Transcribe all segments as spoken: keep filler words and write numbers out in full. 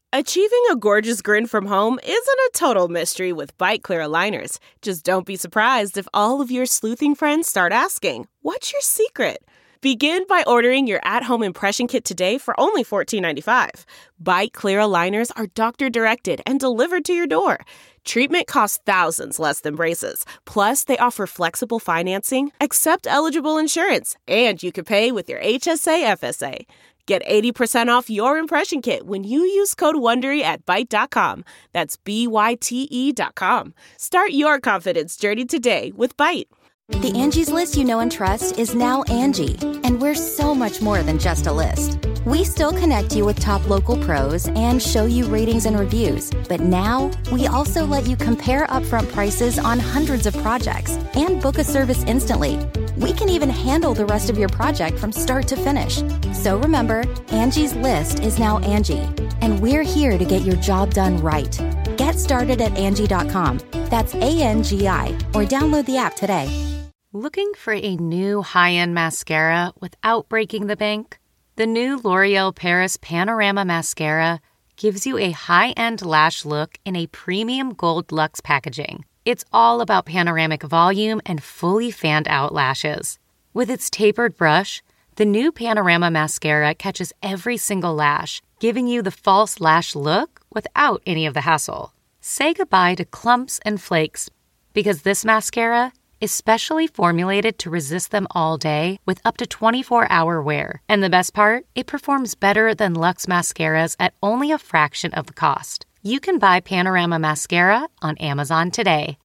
Achieving a gorgeous grin from home isn't a total mystery with Byte Clear aligners. Just don't be surprised if all of your sleuthing friends start asking, "What's your secret?" Begin by ordering your at-home impression kit today for only fourteen ninety-five. Byte Clear aligners are doctor-directed and delivered to your door. Treatment costs thousands less than braces. Plus, they offer flexible financing, accept eligible insurance, and you can pay with your H S A F S A. Get eighty percent off your impression kit when you use code WONDERY at byte dot com. That's B Y T E dot com. Start your confidence journey today with Byte. The Angie's List you know and trust is now Angie, and we're so much more than just a list. We still connect you with top local pros and show you ratings and reviews, but now we also let you compare upfront prices on hundreds of projects and book a service instantly. We can even handle the rest of your project from start to finish. So remember, Angie's List is now Angie, and we're here to get your job done right. Get started at Angie dot com. That's A N G I, or download the app today. Looking for a new high-end mascara without breaking the bank? The new L'Oreal Paris Panorama Mascara gives you a high-end lash look in a premium gold luxe packaging. It's all about panoramic volume and fully fanned-out lashes. With its tapered brush, the new Panorama Mascara catches every single lash, giving you the false lash look without any of the hassle. Say goodbye to clumps and flakes, because this mascara is specially formulated to resist them all day with up to twenty-four hour wear. And the best part? It performs better than Luxe mascaras at only a fraction of the cost. You can buy Panorama Mascara on Amazon today.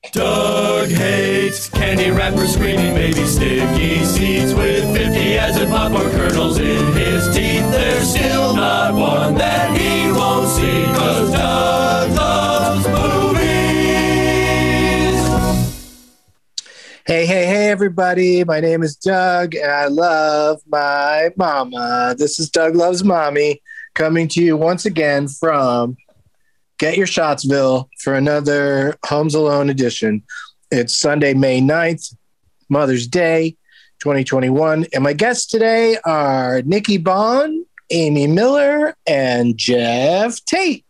Doug hates candy wrappers, screaming baby sticky seeds with fifty as in popcorn kernels in his teeth. There's still not one that he won't see, 'cause Doug loves movies. Hey, hey, hey, everybody. My name is Doug, and I love my mama. This is Doug Loves Mommy, coming to you once again from Get Your Shotsville for another Homes Alone edition. It's Sunday, May ninth, Mother's Day, twenty twenty-one. And my guests today are Nikki Bond, Amy Miller, and Jeff Tate.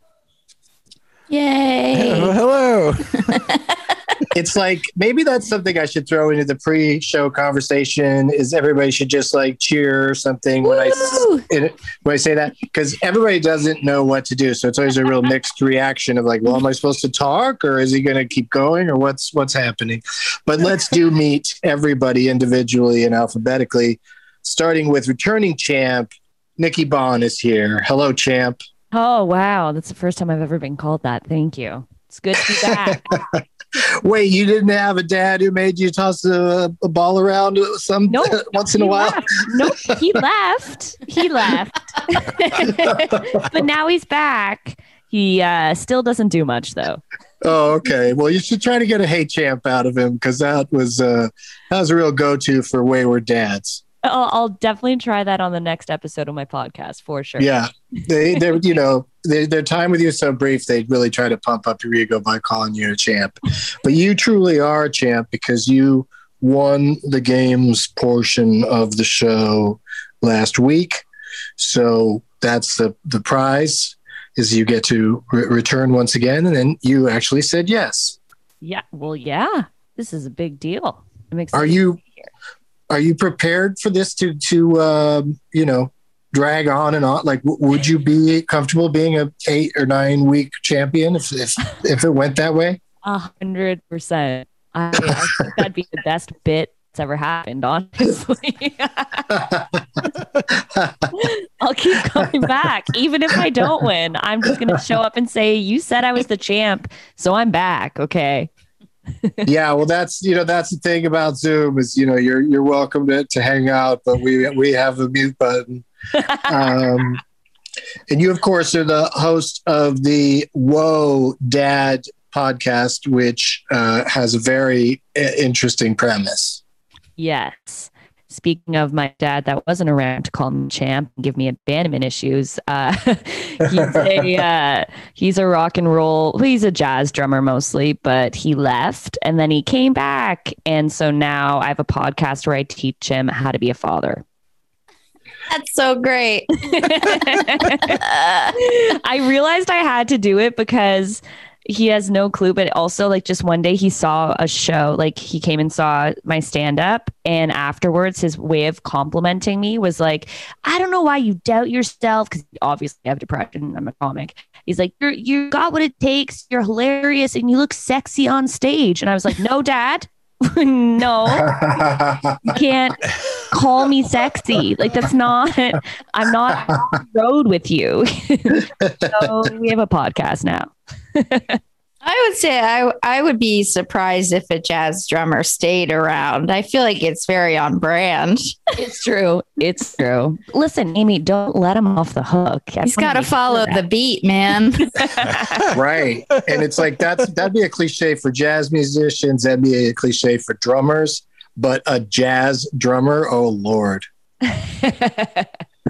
Yay. Oh, hello. It's like, maybe that's something I should throw into the pre-show conversation, is everybody should just like cheer or something when I, when I say that, because everybody doesn't know what to do. So it's always a real mixed reaction of like, well, am I supposed to talk, or is he going to keep going, or what's, what's happening? But let's do meet everybody individually and alphabetically, starting with returning champ. Nikki Bond is here. Hello, champ. Oh, wow. That's the first time I've ever been called that. Thank you. It's good to be back. Wait, you didn't have a dad who made you toss a, a ball around some nope, once in a while? Left. Nope, he left. He left. But now he's back. He uh, still doesn't do much, though. Oh, okay. Well, you should try to get a hey champ out of him, because that was uh, that was a real go-to for wayward dads. I'll, I'll definitely try that on the next episode of my podcast for sure. Yeah, they, they, you know, they, their time with you is so brief. They really try to pump up your ego by calling you a champ. But you truly are a champ, because you won the games portion of the show last week. So that's the the prize, is you get to re- return once again, and then you actually said yes. Yeah. Well, yeah. This is a big deal. I'm excited. Are you? Are you prepared for this to, to um, you know, drag on and on? Like, w- would you be comfortable being a eight or nine week champion if if, if it went that way? A hundred percent. I I think that'd be the best bit that's ever happened, honestly. I'll keep coming back. Even if I don't win, I'm just going to show up and say, you said I was the champ, so I'm back. Okay. Yeah, well, that's, you know, that's the thing about Zoom is, you know, you're you're welcome to, to hang out, but we we have a mute button. Um, and you, of course, are the host of the Whoa Dad podcast, which uh, has a very uh, interesting premise. Yes. Speaking of my dad that wasn't around to call me champ and give me abandonment issues, uh, he's a uh, he's a rock and roll. He's a jazz drummer mostly, but he left and then he came back, and so now I have a podcast where I teach him how to be a father. That's so great. I realized I had to do it because he has no clue, but also like just one day he saw a show, like he came and saw my stand up, and afterwards his way of complimenting me was like, I don't know why you doubt yourself, because obviously I have depression, I'm a comic. He's like, you're you got what it takes, you're hilarious, and you look sexy on stage. And I was like, no, Dad. No, you can't call me sexy. Like, that's not, I'm not on the road with you. So we have a podcast now. I would say I I would be surprised if a jazz drummer stayed around. I feel like it's very on brand. It's true. It's true. Listen, Amy, don't let him off the hook. He's got to follow the beat, man. Right. And it's like, that's, that'd be a cliche for jazz musicians. That'd be a cliche for drummers, but a jazz drummer. Oh Lord. uh,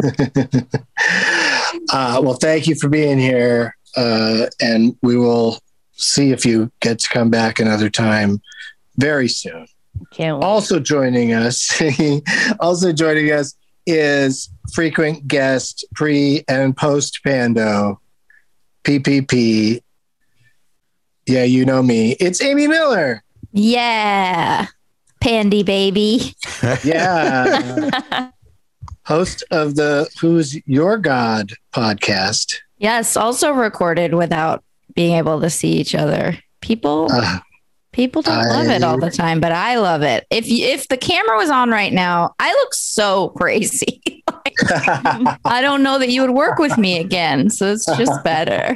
well, thank you for being here. Uh, and we will see if you get to come back another time very soon. Can't wait. Also joining us, also joining us is frequent guest pre and post Pando, P P P. Yeah, you know me. It's Amy Miller. Yeah. Pandy baby. Yeah. Host of the Who's Your God podcast. Yes, also recorded without being able to see each other. People uh, people don't I, love it all the time, but I love it. If you, if the camera was on right now, I look so crazy. Like, I don't know that you would work with me again, so it's just better.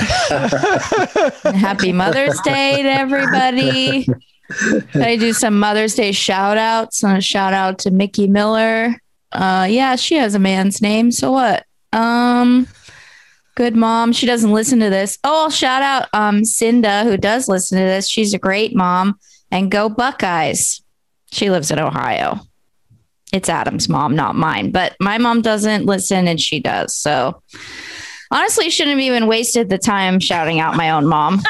Happy Mother's Day to everybody. Can I do some Mother's Day shout outs? And a shout out to Mickey Miller. Uh, yeah, she has a man's name, so what? Um... Good mom. She doesn't listen to this. Oh, I'll shout out um, Cinda, who does listen to this. She's a great mom. And go Buckeyes. She lives in Ohio. It's Adam's mom, not mine. But my mom doesn't listen and she does. So honestly, shouldn't have even wasted the time shouting out my own mom.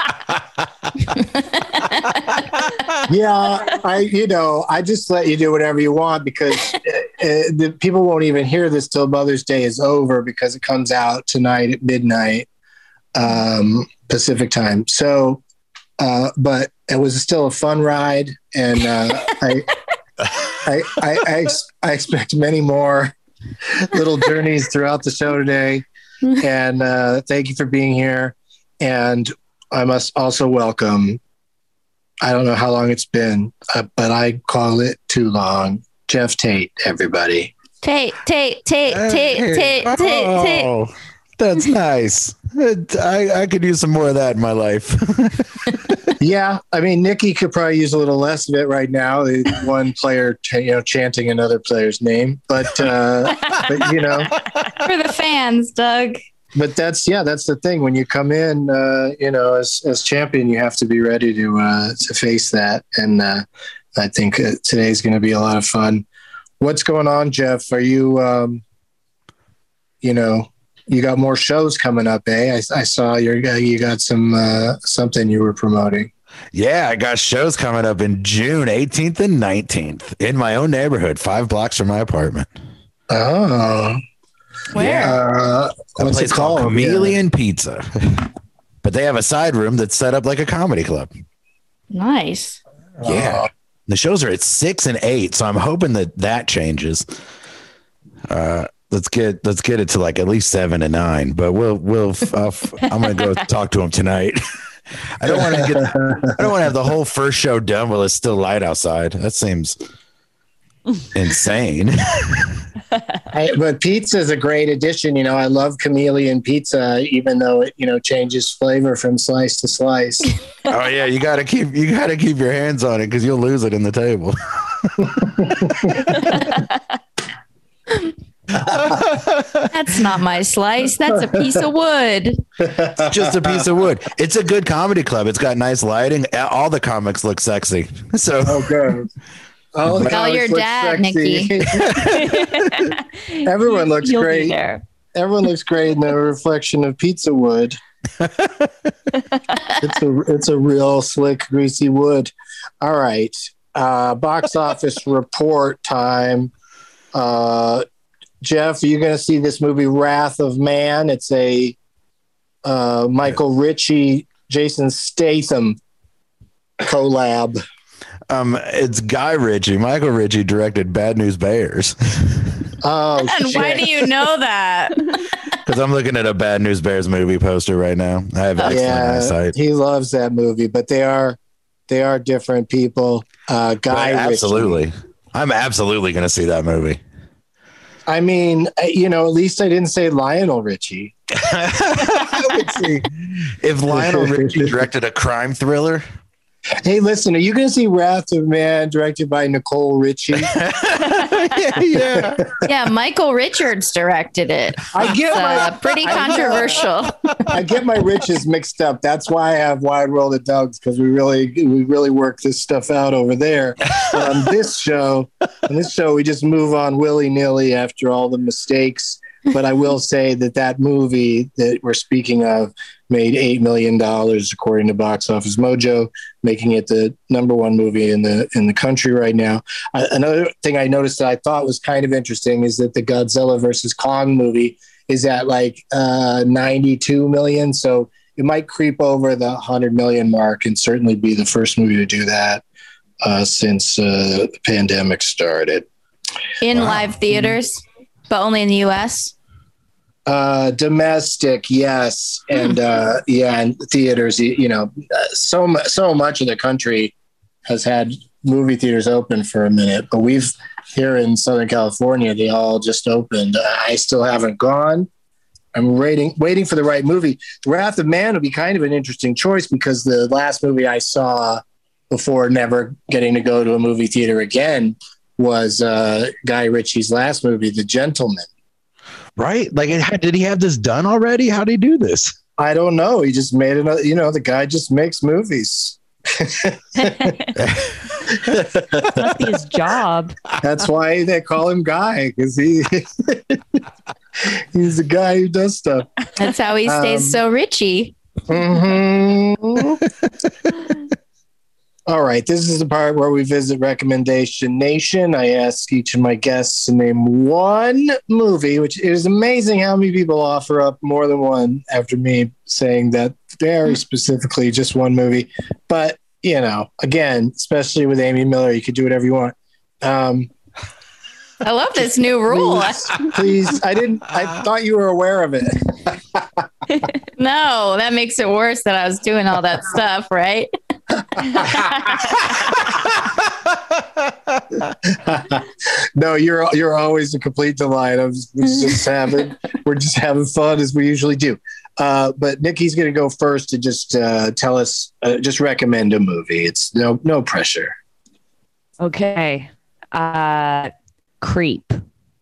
Yeah, I, you know, I just let you do whatever you want because uh, uh, the people won't even hear this till Mother's Day is over because it comes out tonight at midnight um, Pacific time. So, uh, but it was still a fun ride, and uh, I, I, I, I, I expect many more little journeys throughout the show today. And uh, thank you for being here. And I must also welcome, I don't know how long it's been, uh, but I call it too long, Jeff Tate, everybody. Tate, Tate, Tate, Tate, Tate, Tate, Tate. Oh, that's nice. I, I could use some more of that in my life. Yeah, I mean, Nikki could probably use a little less of it right now. One player, ch- you know, chanting another player's name, but, uh, but you know, for the fans, Doug. But that's yeah, that's the thing. When you come in, uh, you know, as as champion, you have to be ready to uh, to face that. And uh, I think uh, today's going to be a lot of fun. What's going on, Jeff? Are you, um, you know, you got more shows coming up, eh? I, I saw your you got some uh, something you were promoting. Yeah, I got shows coming up in June eighteenth and nineteenth in my own neighborhood, five blocks from my apartment. Oh. Where? Uh, what's place it called? called Chameleon yeah. Pizza. But they have a side room that's set up like a comedy club. Nice. Yeah. The shows are at six and eight, so I'm hoping that that changes. Uh, let's get let's get it to like at least seven and nine. But we'll we'll I'll, I'm gonna go talk to him tonight. I don't want to get I don't want to have the whole first show done while it's still light outside. That seems insane. I, but pizza is a great addition. You know, I love Chameleon Pizza, even though it, you know, changes flavor from slice to slice. Oh yeah, you gotta keep you gotta keep your hands on it because you'll lose it in the table. That's not my slice. That's a piece of wood. It's just a piece of wood. It's a good comedy club. It's got nice lighting. All the comics look sexy. So oh, good. Oh, call your dad, Nikki. Everyone looks You'll great. Everyone looks great in the reflection of pizza wood. It's a it's a real slick, greasy wood. All right, uh, box office report time. Uh, Jeff, are you going to see this movie Wrath of Man? It's a uh, Michael Ritchie, Jason Statham collab. Um, it's Guy Ritchie. Michael Ritchie directed Bad News Bears. Oh, and shit. why do you know that? Because I'm looking at a Bad News Bears movie poster right now. I have excellent yeah, eyesight. he loves that movie, but they are they are different people. Uh, Guy But absolutely. Ritchie. I'm absolutely going to see that movie. I mean, you know, at least I didn't say Lionel Richie. I would see if Lionel Richie directed a crime thriller. Hey, listen, are you going to see Wrath of Man directed by Nicole Richie? yeah, yeah. Yeah, Michael Richards directed it. I get It's, my uh, pretty controversial. I get my riches mixed up. That's why I have Wide World of Doug's, because we really we really work this stuff out over there. But on this show, on this show, we just move on willy nilly after all the mistakes. But I will say that that movie that we're speaking of made eight million dollars according to Box Office Mojo, making it the number one movie in the in the country right now. Uh, another thing I noticed that I thought was kind of interesting is that the Godzilla versus Kong movie is at like uh, ninety-two million. So it might creep over the one hundred million mark and certainly be the first movie to do that uh, since uh, the pandemic started. In Wow. live theaters, but only in the U S. Uh, domestic, yes, and uh, yeah, and theaters. You, you know, uh, so mu- so much of the country has had movie theaters open for a minute, but we've here in Southern California, they all just opened. I still haven't gone. I'm waiting, waiting for the right movie. Wrath of Man would be kind of an interesting choice because the last movie I saw before never getting to go to a movie theater again was uh, Guy Ritchie's last movie, The Gentleman. Right? Like, it, did he have this done already? How did he do this? I don't know. He just made another, you know, the guy just makes movies. Must be his job. That's why they call him Guy, because he he's the guy who does stuff. That's how he stays Um, so Richie. Mhm. All right. This is the part where we visit Recommendation Nation. I ask each of my guests to name one movie, which is amazing how many people offer up more than one after me saying that very specifically just one movie. But, you know, again, especially with Amy Miller, you could do whatever you want. Um, I love this new rule. please, please, I didn't, I thought you were aware of it. No, that makes it worse that I was doing all that stuff, right? No, you're you're always a complete delight. I was, was just having we're just having fun as we usually do. Uh, but Nikki's going to go first to just uh, tell us, uh, just recommend a movie. It's no no pressure. Okay. Uh, Creep.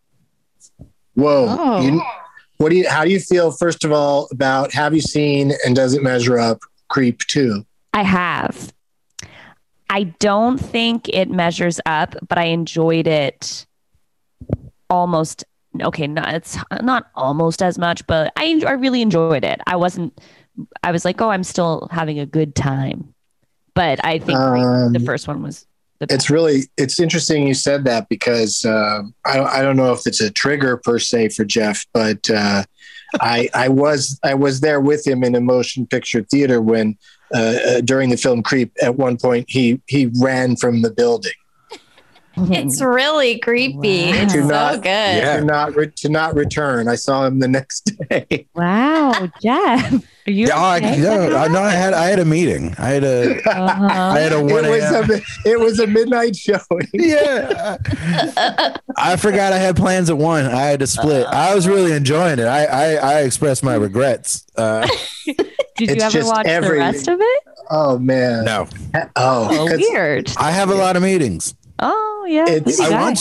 Whoa. Oh. You, what do you? How do you feel? First of all, about have you seen and does it measure up Creep two? I have. I don't think it measures up, but I enjoyed it almost. Okay, not it's not almost as much, but I I really enjoyed it. I wasn't. I was like, oh, I'm still having a good time, but I think Um, the first one was the best. It's really it's interesting you said that because uh, I don't I don't know if it's a trigger per se for Jeff, but uh, I I was I was there with him in a motion picture theater when uh, uh, during the film Creep. At one point, he he ran from the building. It's really creepy. Wow. It's To so not- good. Yeah. To not re- to not return. I saw him the next day. Wow, Jeff. Are you? Yeah, I, okay? no, I, no, I had I had a meeting. I had a Uh-huh. I had a It one was a.m. a it was a midnight showing. Yeah, I forgot I had plans at one. I had to split. I was really enjoying it. I I, I expressed my regrets. Uh, Did It's you ever just watch every- the rest of it? Oh man. no, Oh, Oh, 'cause weird. I have a lot of meetings. Oh, yeah. It's- you I got want it.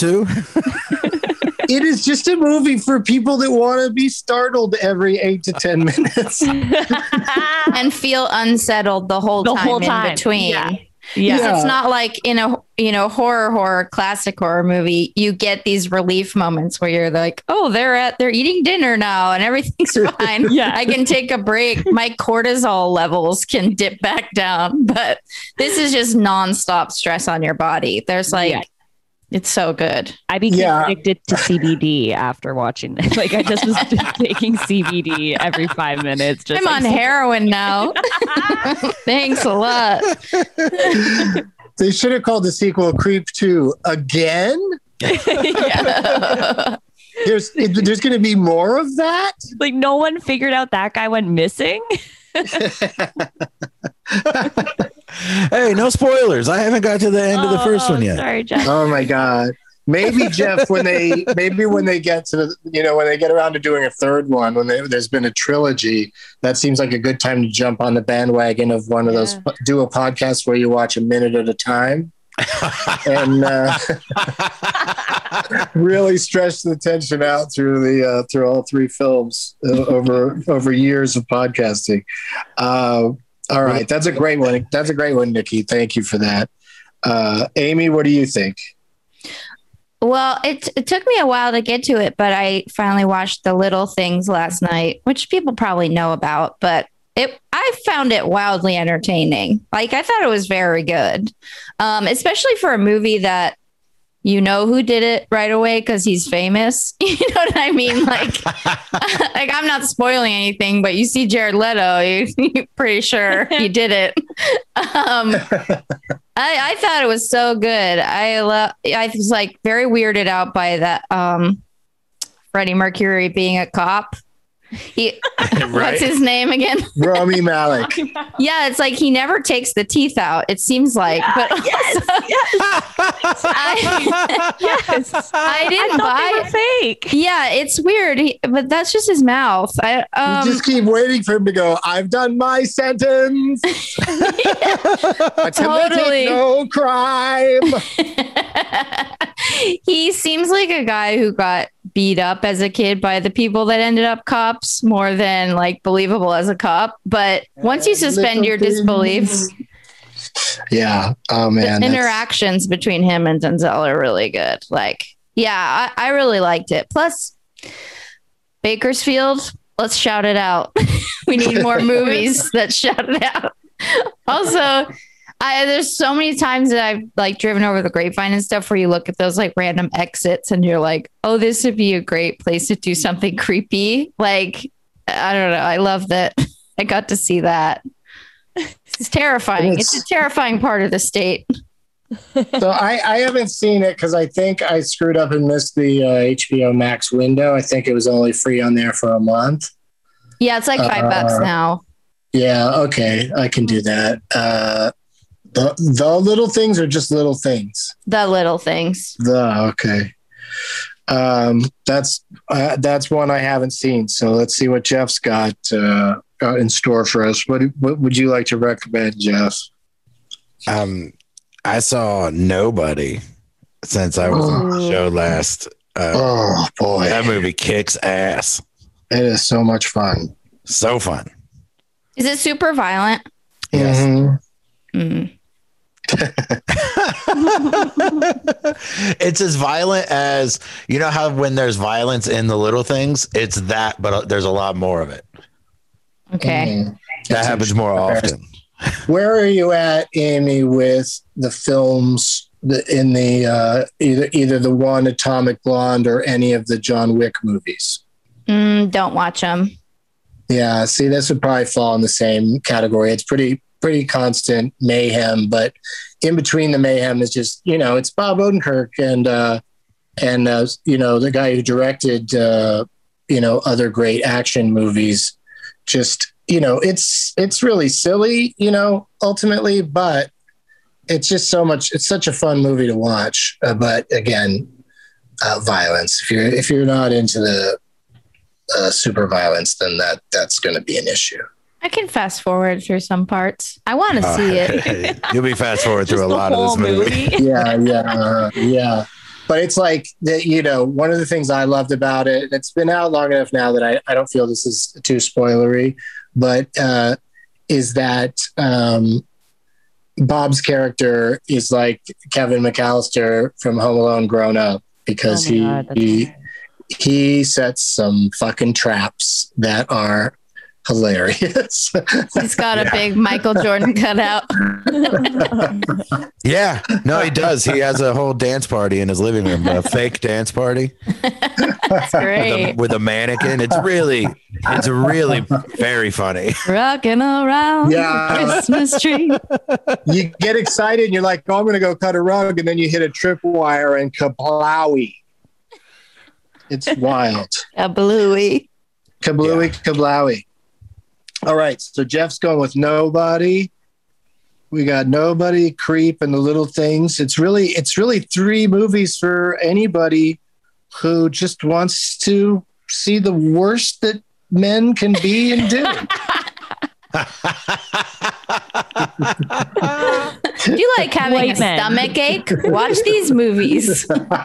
to. it is just a movie for people that want to be startled every eight to ten minutes. And feel unsettled the whole The time whole in time. between. Yeah. Because Yeah. it's not like in a you know horror horror classic horror movie you get these relief moments where you're like, oh, they're at they're eating dinner now and everything's fine. Yeah. I can take a break. My cortisol levels can dip back down. But this is just nonstop stress on your body. There's like Yeah. It's so good. I became Yeah. addicted to C B D after watching it. Like I just was taking C B D every five minutes. Just I'm like, on heroin now. Thanks a lot. They should have called the sequel Creep two again. Yeah. There's it, there's going to be more of that. Like no one figured out that guy went missing. Hey, no spoilers. I haven't got to the end of the first Oh, one yet. Sorry, Jeff. Oh my god. Maybe Jeff, when they maybe when they get to the, you know when they get around to doing a third one, when they, there's been a trilogy, that seems like a good time to jump on the bandwagon of one of Yeah. those do a podcast where you watch a minute at a time and uh, really stretch the tension out through the uh, through all three films uh, over over years of podcasting. Uh, all right, that's a great one. That's a great one, Nikki. Thank you for that. Uh, Amy, what do you think? Well, it, it took me a while to get to it, but I finally watched The Little Things last night, which people probably know about, but it I found it wildly entertaining. Like I thought it was very good, um, especially for a movie that you know who did it right away because he's famous. You know what I mean? Like, like I'm not spoiling anything, but you see Jared Leto, you, you're pretty sure he did it. Um, I, I thought it was so good. I love. I was like very weirded out by that. Um, Freddie Mercury being a cop. He, what's his name again? Rami Malek. Yeah, it's like he never takes the teeth out. It seems like, but yes, also, yes. I, Yes. I didn't I thought buy. they were fake. Yeah, it's weird, he, but that's just his mouth. I um, You just keep waiting for him to go, I've done my sentence. I committed Totally. no crime. He seems like a guy who got beat up as a kid by the people that ended up cops more than like believable as a cop. But once you suspend your disbelief, Yeah. Oh, the man. that's- interactions between him and Denzel are really good. Like, yeah, I, I really liked it. Plus, Bakersfield, let's shout it out. We need more movies that shout it out. Also, I, there's so many times that I've like driven over the Grapevine and stuff where you look at those like random exits and you're like, oh, this would be a great place to do something creepy. Like, I don't know. I love that I got to see that. It's terrifying. It's, It's- a terrifying part of the state. So I, I haven't seen it because I think I screwed up and missed the uh, H B O Max window. I think it was only free on there for a month. Yeah, it's like five Uh, bucks now. Yeah. Okay. I can do that. Uh, the, the little things are just little things. The little things. The, okay. Um, that's, uh, that's one I haven't seen. So let's see what Jeff's got, uh, got in store for us. What, what would you like to recommend, Jeff? Um, I saw Nobody since I was on the show last. Uh, Oh boy, that movie kicks ass. it is so much fun. So fun. Is it super violent? Yes. Mhm. Mm. It's as violent as, you know how when there's violence in the little things, it's that, but uh, there's a lot more of it. Okay. Mhm. That happens more often. Where are you at, Amy, with the films the, in the uh, either either the one Atomic Blonde or any of the John Wick movies? Mm, don't watch them. Yeah, see, this would probably fall in the same category. It's pretty pretty constant mayhem, but in between the mayhem is just, you know, it's Bob Odenkirk and uh, and uh, you know, the guy who directed uh, you know, other great action movies. Just, you know, it's it's really silly, you know, ultimately, but it's just so much. It's such a fun movie to watch. Uh, but again, uh, violence. If you're if you're not into the uh, super violence, then that that's going to be an issue. I can fast forward through some parts. I want to Uh, see it. You'll be fast forward through Just a the lot of whole this movie. Yeah, yeah, uh, yeah. But it's like that, you know, one of the things I loved about it, and it's been out long enough now that I, I don't feel this is too spoilery, but uh, is that um, Bob's character is like Kevin McAllister from Home Alone grown up, because Oh my he God, that's he right. he sets some fucking traps that are hilarious. He's got a big Michael Jordan cutout. Yeah, no, he does. He has a whole dance party in his living room, a fake dance party. That's great. With a, with a mannequin. It's really, it's really very funny. Rocking around Yeah. the Christmas tree. You get excited and you're like, oh, I'm going to go cut a rug. And then you hit a tripwire and kablowy. It's wild. A bluey. Kablooey, Yeah. kablowy. All right. So Jeff's going with Nobody. We got Nobody, Creep, and The Little Things. It's really, it's really three movies for anybody who just wants to see the worst that men can be and do. Do you like having White a men. stomach ache? Watch these movies.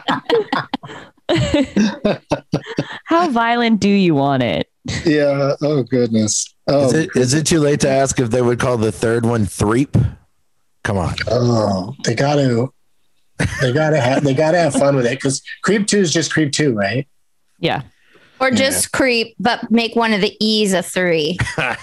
How violent do you want it? Yeah. Oh, goodness. Oh, Is it is it too late to ask if they would call the third one Threep? Come on. oh they got to, they got to have, they got to have fun with it because Creep two is just Creep two, right? Yeah. Or just creep, but make one of the E's a three.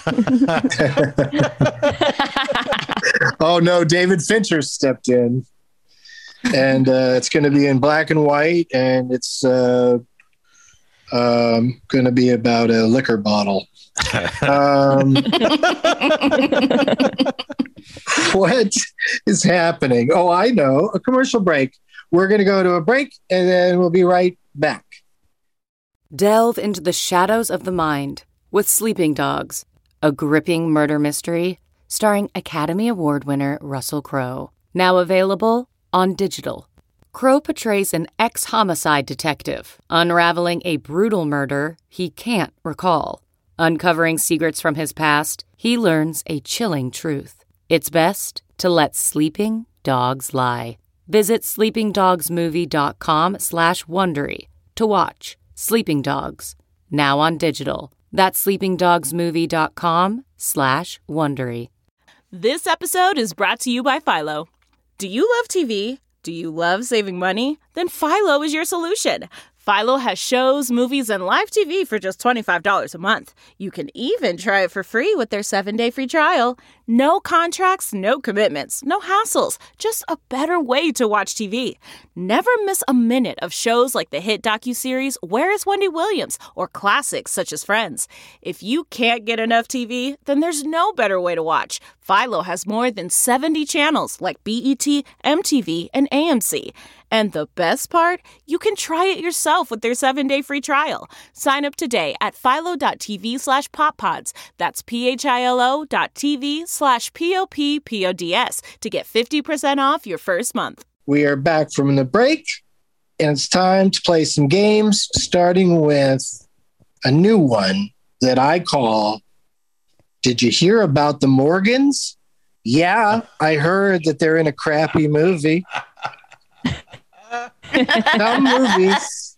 Oh, no. David Fincher stepped in. And uh, it's going to be in black and white. And it's uh, um, going to be about a liquor bottle. Um, what is happening? Oh, I know. A commercial break. We're going to go to a break and then we'll be right back. Delve into the shadows of the mind with Sleeping Dogs, a gripping murder mystery starring Academy Award winner Russell Crowe. Now available on digital. Crowe portrays an ex-homicide detective unraveling a brutal murder he can't recall. Uncovering secrets from his past, he learns a chilling truth. It's best to let sleeping dogs lie. Visit sleepingdogsmovie.com slash Wondery to watch Sleeping Dogs, now on digital. That's sleepingdogsmovie.com slash Wondery. This episode is brought to you by Philo. Do you love T V? Do you love saving money? Then Philo is your solution. Philo has shows, movies, and live T V for just twenty-five dollars a month. You can even try it for free with their seven-day free trial. No contracts, no commitments, no hassles. Just a better way to watch T V. Never miss a minute of shows like the hit docuseries Where is Wendy Williams? Or classics such as Friends. If you can't get enough T V, then there's no better way to watch. Philo has more than seventy channels like B E T, M T V, and A M C. And the best part? You can try it yourself with their seven-day free trial. Sign up today at philo.tv slash poppods. That's P-H-I-L-O dot TV slash P-O-P-P-O-D-S to get fifty percent off your first month. We are back from the break, and it's time to play some games, starting with a new one that I call, Did You Hear About the Morgans? Yeah, I heard that they're in a crappy movie. Some movies,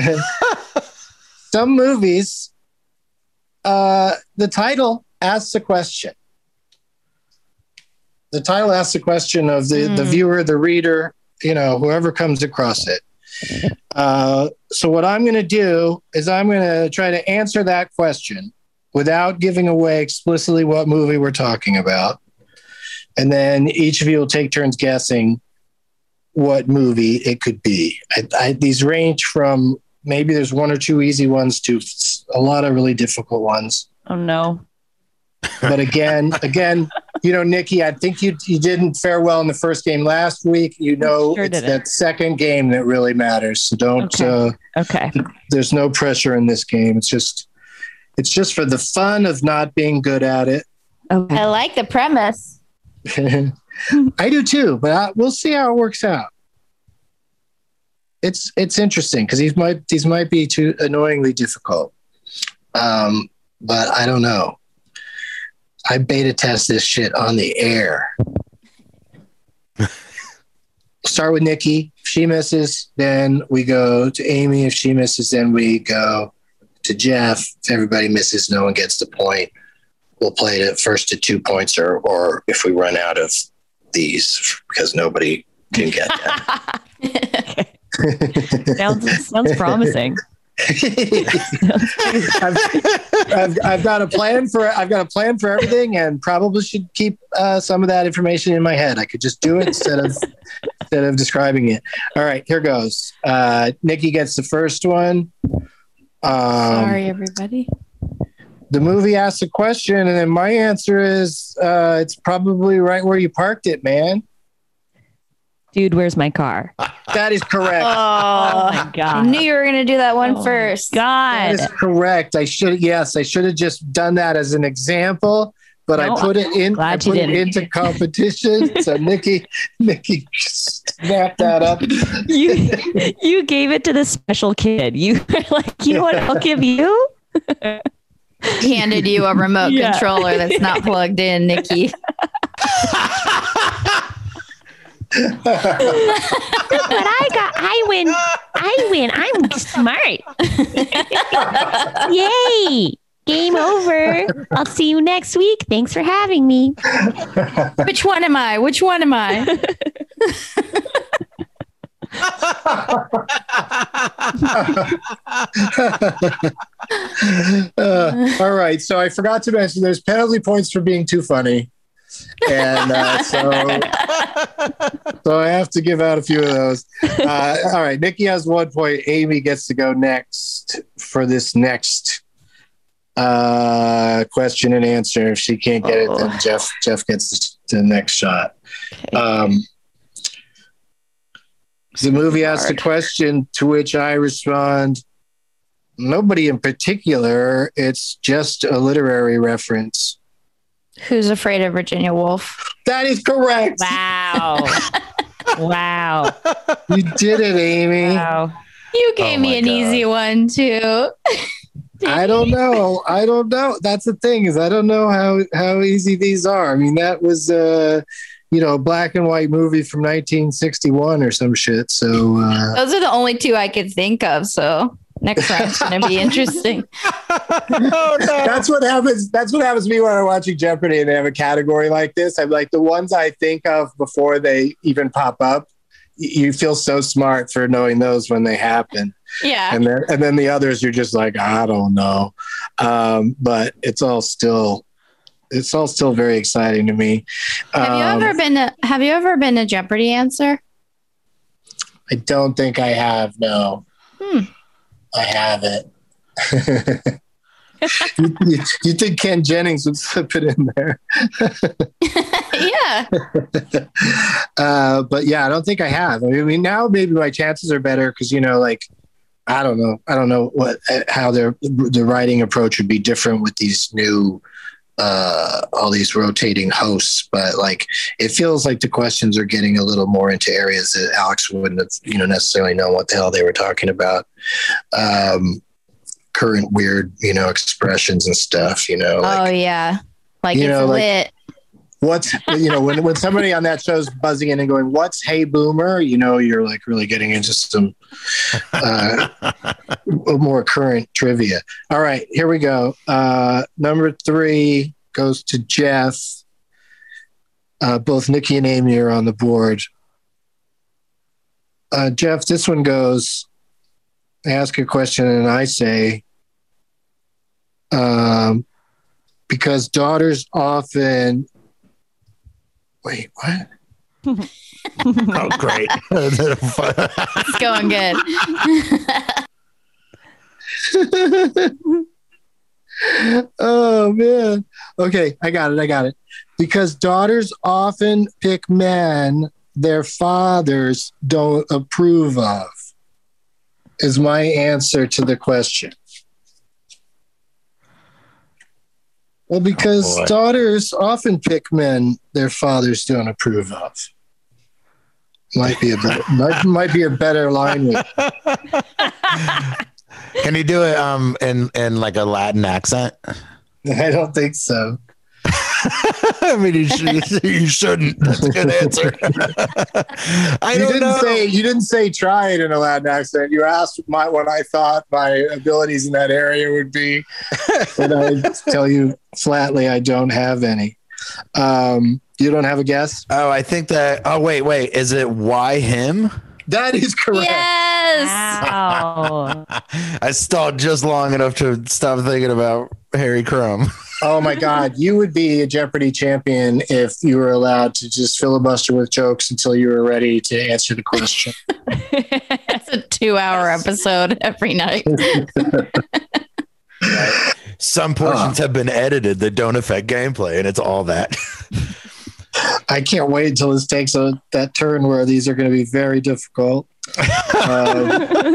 some movies, uh, the title asks a question. The title asks a question of the, mm. the viewer, the reader, you know, whoever comes across it. Uh, so what I'm going to do is I'm going to try to answer that question without giving away explicitly what movie we're talking about. And then each of you will take turns guessing what movie it could be. I, I, these range from maybe there's one or two easy ones to a lot of really difficult ones. Oh no! But again, again, you know, Nikki, I think you you didn't fare well in the first game last week. You know, sure it's didn't. that second game that really matters. So don't. Okay. Uh, okay. There's no pressure in this game. It's just, it's just for the fun of not being good at it. Okay. I like the premise. I do too, but I, we'll see how it works out. It's it's interesting because these might these might be too annoyingly difficult, um, but I don't know. I beta test this shit on the air. Start with Nikki. If she misses, then we go to Amy. If she misses, then we go to Jeff. If everybody misses, no one gets the point. We'll play it first to two points, or or if we run out of these because nobody can get them. sounds sounds promising. I've, I've, I've got a plan for I've got a plan for everything, and probably should keep uh, some of that information in my head. I could just do it instead of instead of describing it. All right, here goes. Uh, Nikki gets the first one. Um, Sorry, everybody. The movie asks a question, and then my answer is uh, it's probably right where you parked it, man. Dude, where's my car? That is correct. Oh my god! I knew you were gonna do that one Oh, first. God, That is correct. I should yes, I should have just done that as an example, but No, I put it in. I glad you put it didn't. into competition. So Nikki, Nikki snapped that up. you you gave it to the special kid. You were like, you know what? I'll give you. Handed you a remote Yeah. controller that's not plugged in, Nikki. Look what I got. I win. I win. I'm smart. Yay. Game over. I'll see you next week. Thanks for having me. Which one am I? Which one am I? Uh, all right. So I forgot to mention there's penalty points for being too funny. And uh, so, so I have to give out a few of those. Uh, all right. Nikki has one point. Amy gets to go next for this next uh, question and answer. If she can't get it, then Jeff, Jeff gets the next shot. Um, the movie asks a question to which I respond, nobody in particular. It's just a literary reference. Who's Afraid of Virginia Woolf? That is correct. Wow. Wow. You did it, Amy. Wow. You gave Oh me my an God. easy one too. I don't know. I don't know. That's the thing is I don't know how, how easy these are. I mean, that was, uh, you know, a black and white movie from nineteen sixty-one or some shit. So, uh, Those are the only two I could think of. So next round's going to be interesting. Oh, no. that's what happens. That's what happens to me when I'm watching Jeopardy and they have a category like this. I'm like the ones I think of before they even pop up. y- You feel so smart for knowing those when they happen. Yeah. And then, and then the others, you're just like, I don't know. Um, but it's all still, it's all still very exciting to me. Have you Um, ever been a Have you ever been a Jeopardy answer? I don't think I have. No, Hmm. I haven't. you, you, you think Ken Jennings would slip it in there? Yeah. uh, but yeah, I don't think I have. I mean, now maybe my chances are better because you know, like, I don't know, I don't know what how their the writing approach would be different with these new. Uh, all these rotating hosts, but like it feels like the questions are getting a little more into areas that Alex wouldn't have, you know, necessarily know what the hell they were talking about. Um, current weird, you know, expressions and stuff, you know, like Oh yeah. Like You it's know, like- lit. what's, you know, when, when somebody on that show's buzzing in and going, what's Hey Boomer, you know, you're like really getting into some uh, more current trivia. All right, here we go. Uh, number three goes to Jeff. Uh, both Nikki and Amy are on the board. Uh, Jeff, this one goes, I ask a question and I say, um, because daughters often, wait, what? Oh, great. It's going good. Oh man. Okay, I got it. I got it. Because daughters often pick men their fathers don't approve of, is my answer to the question. Well, because Oh, boy. daughters often pick men their fathers don't approve of. Might be a better, might, might be a better line. With, Can you do it um in in like a Latin accent? I don't think so. I mean, you, should, you shouldn't. That's a good answer. I You don't didn't know. say you didn't say try it in a Latin accent. You asked my what I thought my abilities in that area would be, and I tell you flatly I don't have any. Um, you don't have a guess? Oh, I think that. Oh, wait, wait. Is it why him? That is correct. Yes. Yes. Wow. I stalled just long enough to stop thinking about Harry Crumb. Oh my God. You would be a Jeopardy champion if you were allowed to just filibuster with jokes until you were ready to answer the question. It's a two-hour episode every night. Some portions uh, have been edited that don't affect gameplay, and it's all that. I can't wait until this takes a, that turn where these are going to be very difficult. Um,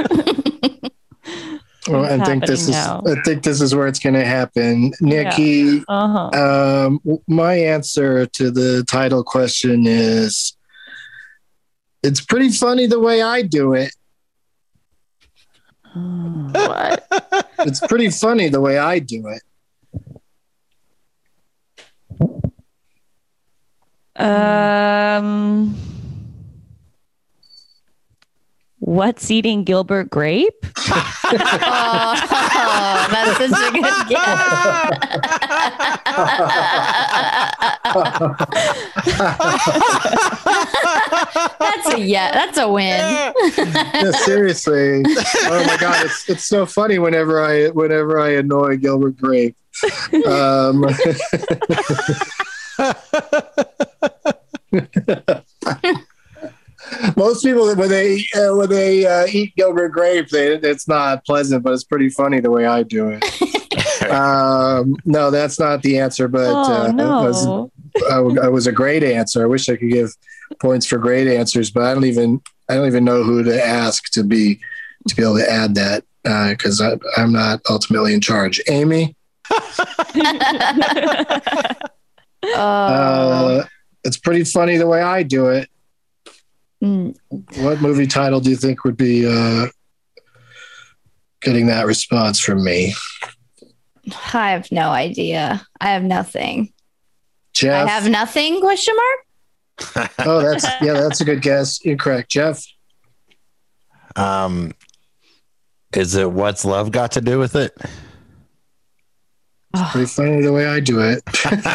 well, I think this now? is. I think this is where it's going to happen. Nikki, yeah. uh-huh. um, my answer to the title question is: it's pretty funny the way I do it. What? It's pretty funny the way I do it. Um, what's eating Gilbert Grape? Oh, that's such a good guess. That's a yeah. That's a win. Yeah, seriously. Oh my God, it's it's so funny whenever I whenever I annoy Gilbert Grape. Um, most people when they uh, when they uh, eat Gilbert Grape, they, it's not pleasant, but it's pretty funny the way I do it. um, no, that's not the answer, but oh, uh, no. it was, I, it was a great answer. I wish I could give points for great answers, but I don't even I don't even know who to ask to be to be able to add that because uh, I'm not ultimately in charge. Amy. Uh, it's pretty funny the way I do it. Mm. What movie title do you think would be uh, getting that response from me? I have no idea. I have nothing. Jeff? I have nothing, question mark? Oh, that's, yeah, that's a good guess. Incorrect. Jeff? Um, is it What's Love Got to Do with It? It's pretty funny the way I do it.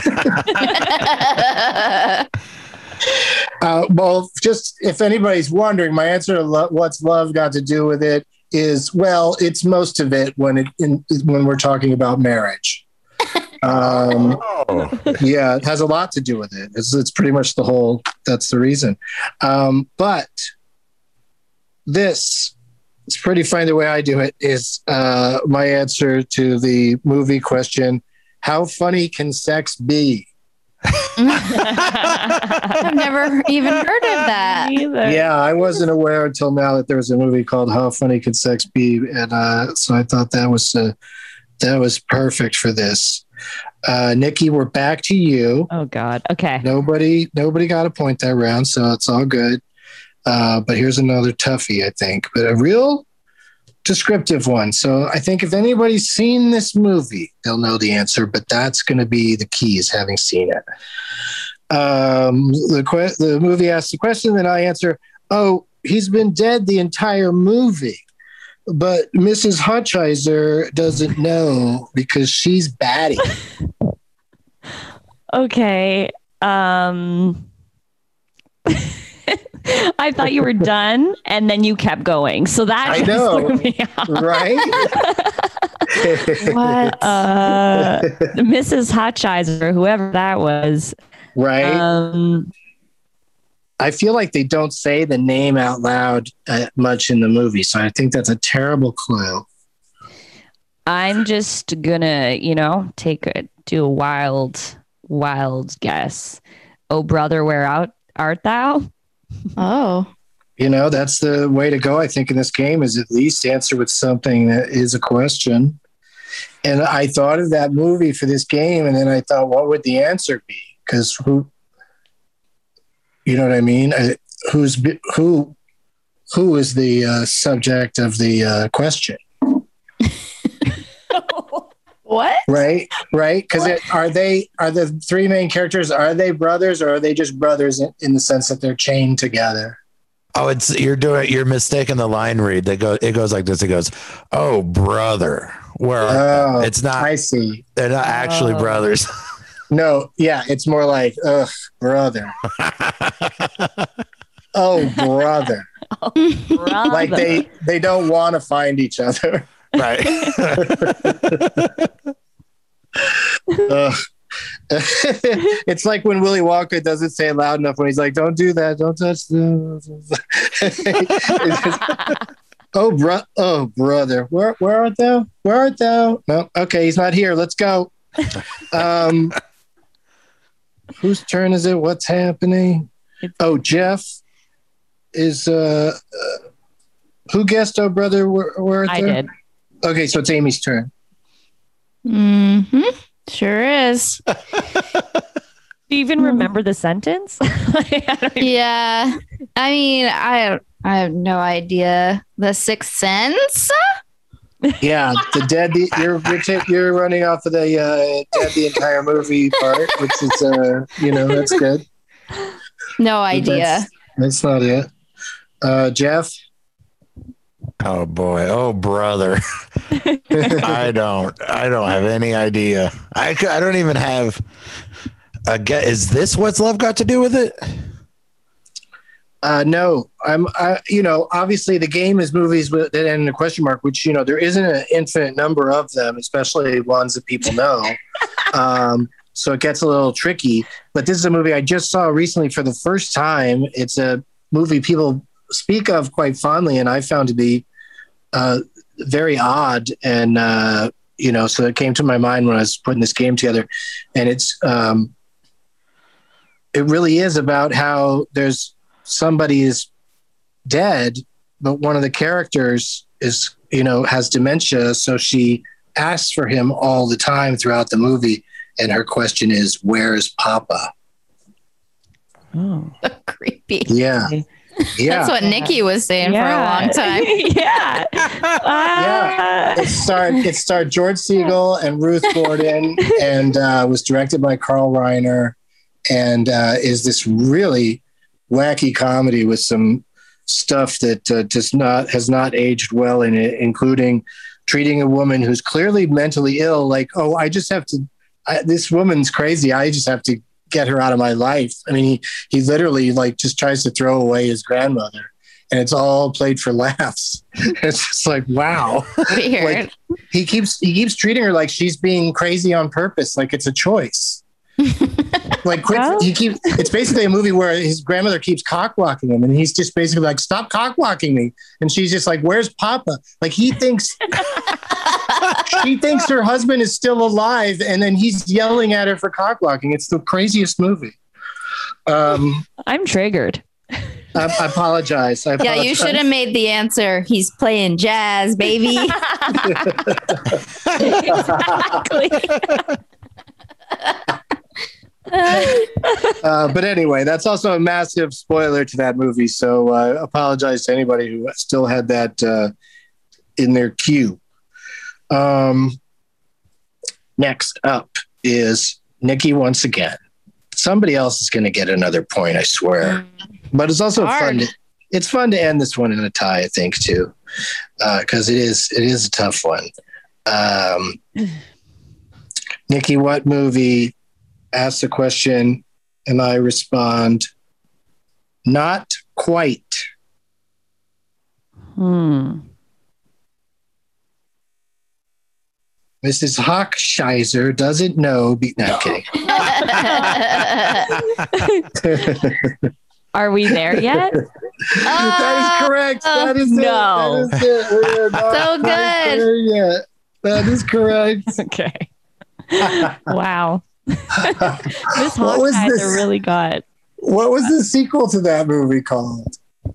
uh, well, just if anybody's wondering, my answer to lo- what's love got to do with it is, well, it's most of it when it in, when we're talking about marriage. Um, oh. Yeah, it has a lot to do with it. It's, it's pretty much the whole. That's the reason. Um, but this. It's pretty funny the way I do it is uh, my answer to the movie question. How funny can sex be? I've never even heard of that. Either. Yeah, I wasn't aware until now that there was a movie called How Funny Can Sex Be? And uh, so I thought that was uh, that was perfect for this. Uh, Nikki, we're back to you. Oh, God. Okay. Nobody, nobody got a point that round, so it's all good. Uh, but here's another toughie, I think, but a real descriptive one. So I think if anybody's seen this movie, they'll know the answer, but that's going to be the key is having seen it. Um, the, que- the movie asks the question, then I answer, oh, he's been dead the entire movie, but Missus Hutchizer doesn't know because she's batty. Okay. Um... I thought you were done, and then you kept going. So that I know, right? What? Uh, Missus Hutchizer, whoever that was, right? Um, I feel like they don't say the name out loud uh, much in the movie, so I think that's a terrible clue. I'm just gonna, you know, take a do a wild, wild guess. Oh, brother, where out art thou? Oh, you know, that's the way to go. I think in this game is at least answer with something that is a question. And I thought of that movie for this game, and then I thought, what would the answer be? Because who, you know what I mean? I, who's who? Who is the uh, subject of the uh, question? What? Right, right. Because are they are the three main characters? Are they brothers, or are they just brothers in, in the sense that they're chained together? Oh, it's you're doing you're mistaken the line read. They go it goes like this. It goes, oh brother. Where oh, it's not. I see. They're not actually oh. brothers. No, yeah, it's more like ugh, brother. Oh, brother. Oh, like they they don't want to find each other. Right. uh, it's like when Willy Wonka doesn't say it loud enough when he's like, "Don't do that, don't touch them." oh, bro, oh, brother, where where art thou? Where art thou? No, okay, he's not here. Let's go. Um, whose turn is it? What's happening? Oh, Jeff is. Uh, uh, who guessed? Oh, brother, where, where art I thou? did. Okay, so it's Amy's turn. Mm-hmm. Sure is. Do you even remember the sentence? I don't even- Yeah. I mean, I I have no idea. The Sixth Sense? Yeah, the dead. The, you're you're, ta- you're running off of the uh, dead the entire movie part, which is uh, you know, that's good. No But idea. That's, that's not it. Uh, Jeff. Oh boy. Oh brother. I don't. I don't have any idea. I. c- I don't even have. A get. Is this what's love got to do with it? Uh, no, I'm. I, you know, obviously the game is movies with that end in a question mark, which you know there isn't an infinite number of them, especially ones that people know. um, so it gets a little tricky. But this is a movie I just saw recently for the first time. It's a movie people speak of quite fondly, and I found to be uh, very odd. And uh, you know, so it came to my mind when I was putting this game together, and it's um, it really is about how there's somebody is dead, but one of the characters is, you know, has dementia. So she asks for him all the time throughout the movie. And her question is, where is Papa? Oh. So creepy. Yeah. Yeah. That's what Nikki was saying for a long time. yeah. Yeah. It starred, it starred George Segal and Ruth Gordon and uh, was directed by Carl Reiner and uh, is this really wacky comedy with some stuff that uh, does not has not aged well in it, including treating a woman who's clearly mentally ill like, oh, I just have to, I, this woman's crazy. I just have to get her out of my life. I mean, he, he literally like just tries to throw away his grandmother and it's all played for laughs. It's just like, wow. Weird. Like, he keeps, he keeps treating her like she's being crazy on purpose. Like it's a choice. Like quit, Well. he keep, it's basically a movie where his grandmother keeps cock-blocking him and he's just basically like, stop cock-blocking me. And she's just like, where's Papa? Like he thinks she thinks her husband is still alive and then he's yelling at her for cock-blocking. It's the craziest movie. Um, I'm triggered. I, I apologize. I Yeah, apologize. you should have made the answer. He's playing jazz, baby. Exactly. Uh, but anyway, that's also a massive spoiler to that movie. So I uh, apologize to anybody who still had that uh, in their queue. Um, next up is Nikki once again. Somebody else is going to get another point, I swear. But it's also Hard. fun. To, it's fun to end this one in a tie, I think, too, because uh, it is it is a tough one. Um, Nikki, what movie? Ask the question and I respond, not quite. Hmm. Missus Hochscheiser doesn't know. Be- no, I'm kidding. Are we there yet? That is correct. That is no. it. That is it. We are not So quite good. there yet. That is correct. Okay. Wow. This What was Hawkeyes this? are really got. What was the sequel to that movie called?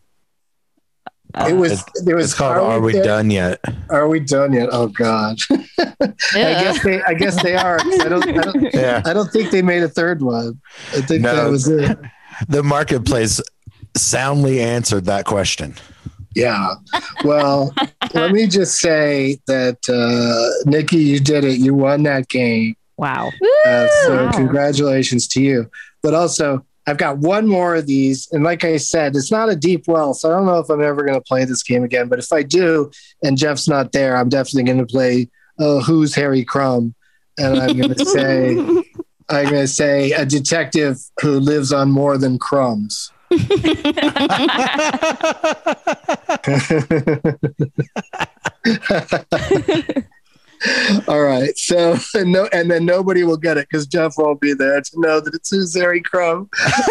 It was. It was. It's called Are We There- Done Yet? Are we done yet? Oh God. I guess they. I guess they are. 'cause I don't. I don't, Yeah. I don't think they made a third one. I think No. that was it. The marketplace soundly answered that question. Yeah. Well, let me just say that uh, Nikki, you did it. You won that game. Wow. Uh, so Wow. congratulations to you. But also, I've got one more of these. And like I said, it's not a deep well. So I don't know if I'm ever going to play this game again. But if I do, and Jeff's not there, I'm definitely going to play uh, Who's Harry Crumb? And I'm going to say, I'm going to say a detective who lives on more than crumbs. All right. So, no, and then nobody will get it because Jeff won't be there to know that it's who's Harry Crumb.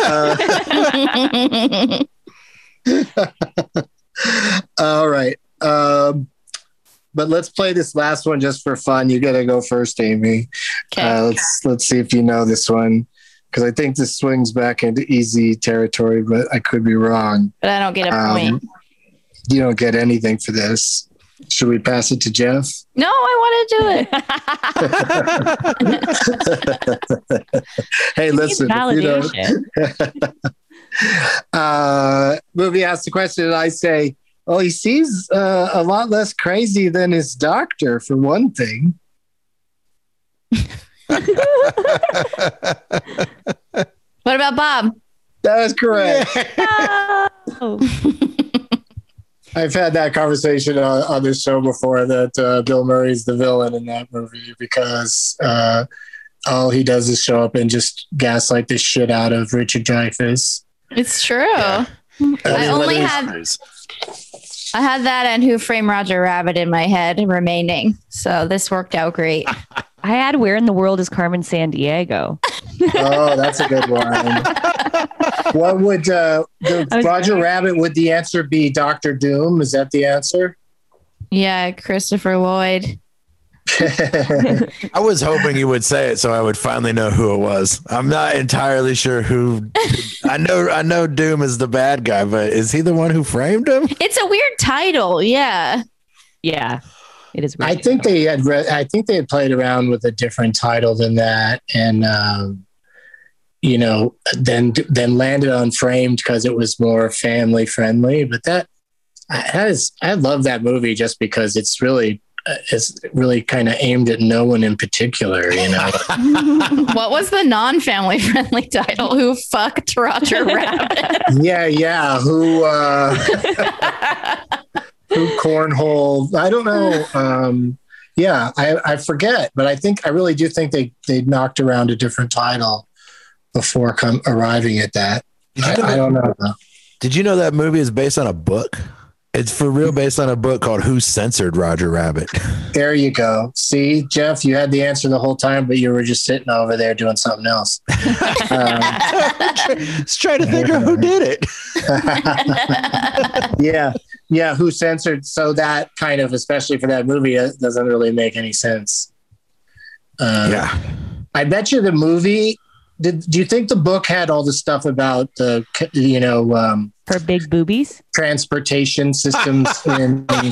Uh, all right. Um, but let's play this last one just for fun. You got to go first, Amy. Okay. Uh, let's let's see if you know this one, because I think this swings back into easy territory, but I could be wrong. But I don't get a Um, point. You don't get anything for this. Should we pass it to Jeff? No, I want to do it. Hey, listen. If you don't, Validation. uh, movie asks the question, and I say, "Oh, he seems uh, a lot less crazy than his doctor, for one thing." What about Bob? That is correct. Oh. I've had that conversation on, on this show before, that uh, Bill Murray's the villain in that movie because uh, all he does is show up and just gaslight the shit out of Richard Dreyfuss. It's true. Yeah. I only had I had that and Who Framed Roger Rabbit in my head remaining. So this worked out great. I had Where in the World is Carmen Sandiego? Oh, that's a good one. What would uh, the I was Roger thinking- Rabbit? Would the answer be Doctor Doom? Is that the answer? Yeah, Christopher Lloyd. I was hoping you would say it so I would finally know who it was. I'm not entirely sure who. I know I know Doom is the bad guy, but is he the one who framed him? It's a weird title. Yeah. Yeah, it is. I Weird. think they had. Re- I think they had played around with a different title than that, and um, you know, then then landed on Framed because it was more family friendly. But that, that is, I love that movie just because it's really, uh, it's really kind of aimed at no one in particular. You know, What was the non-family friendly title? Who fucked Roger Rabbit? yeah, yeah. Who uh, who cornhole? I don't know. Um, yeah, I, I forget, but I think I really do think they they knocked around a different title before come arriving at that. Did you I, know I that- don't know. though. Did you know that movie is based on a book? It's for real based on a book called Who Censored Roger Rabbit. There you go. See, Jeff, you had the answer the whole time, but you were just sitting over there doing something else. um, Just trying to figure out who did it. yeah, yeah. Who censored? So that kind of, especially for that movie, it doesn't really make any sense. Uh, Yeah. I bet you the movie. Did do you think the book had all the stuff about the you know um, For big boobies. transportation systems in uh,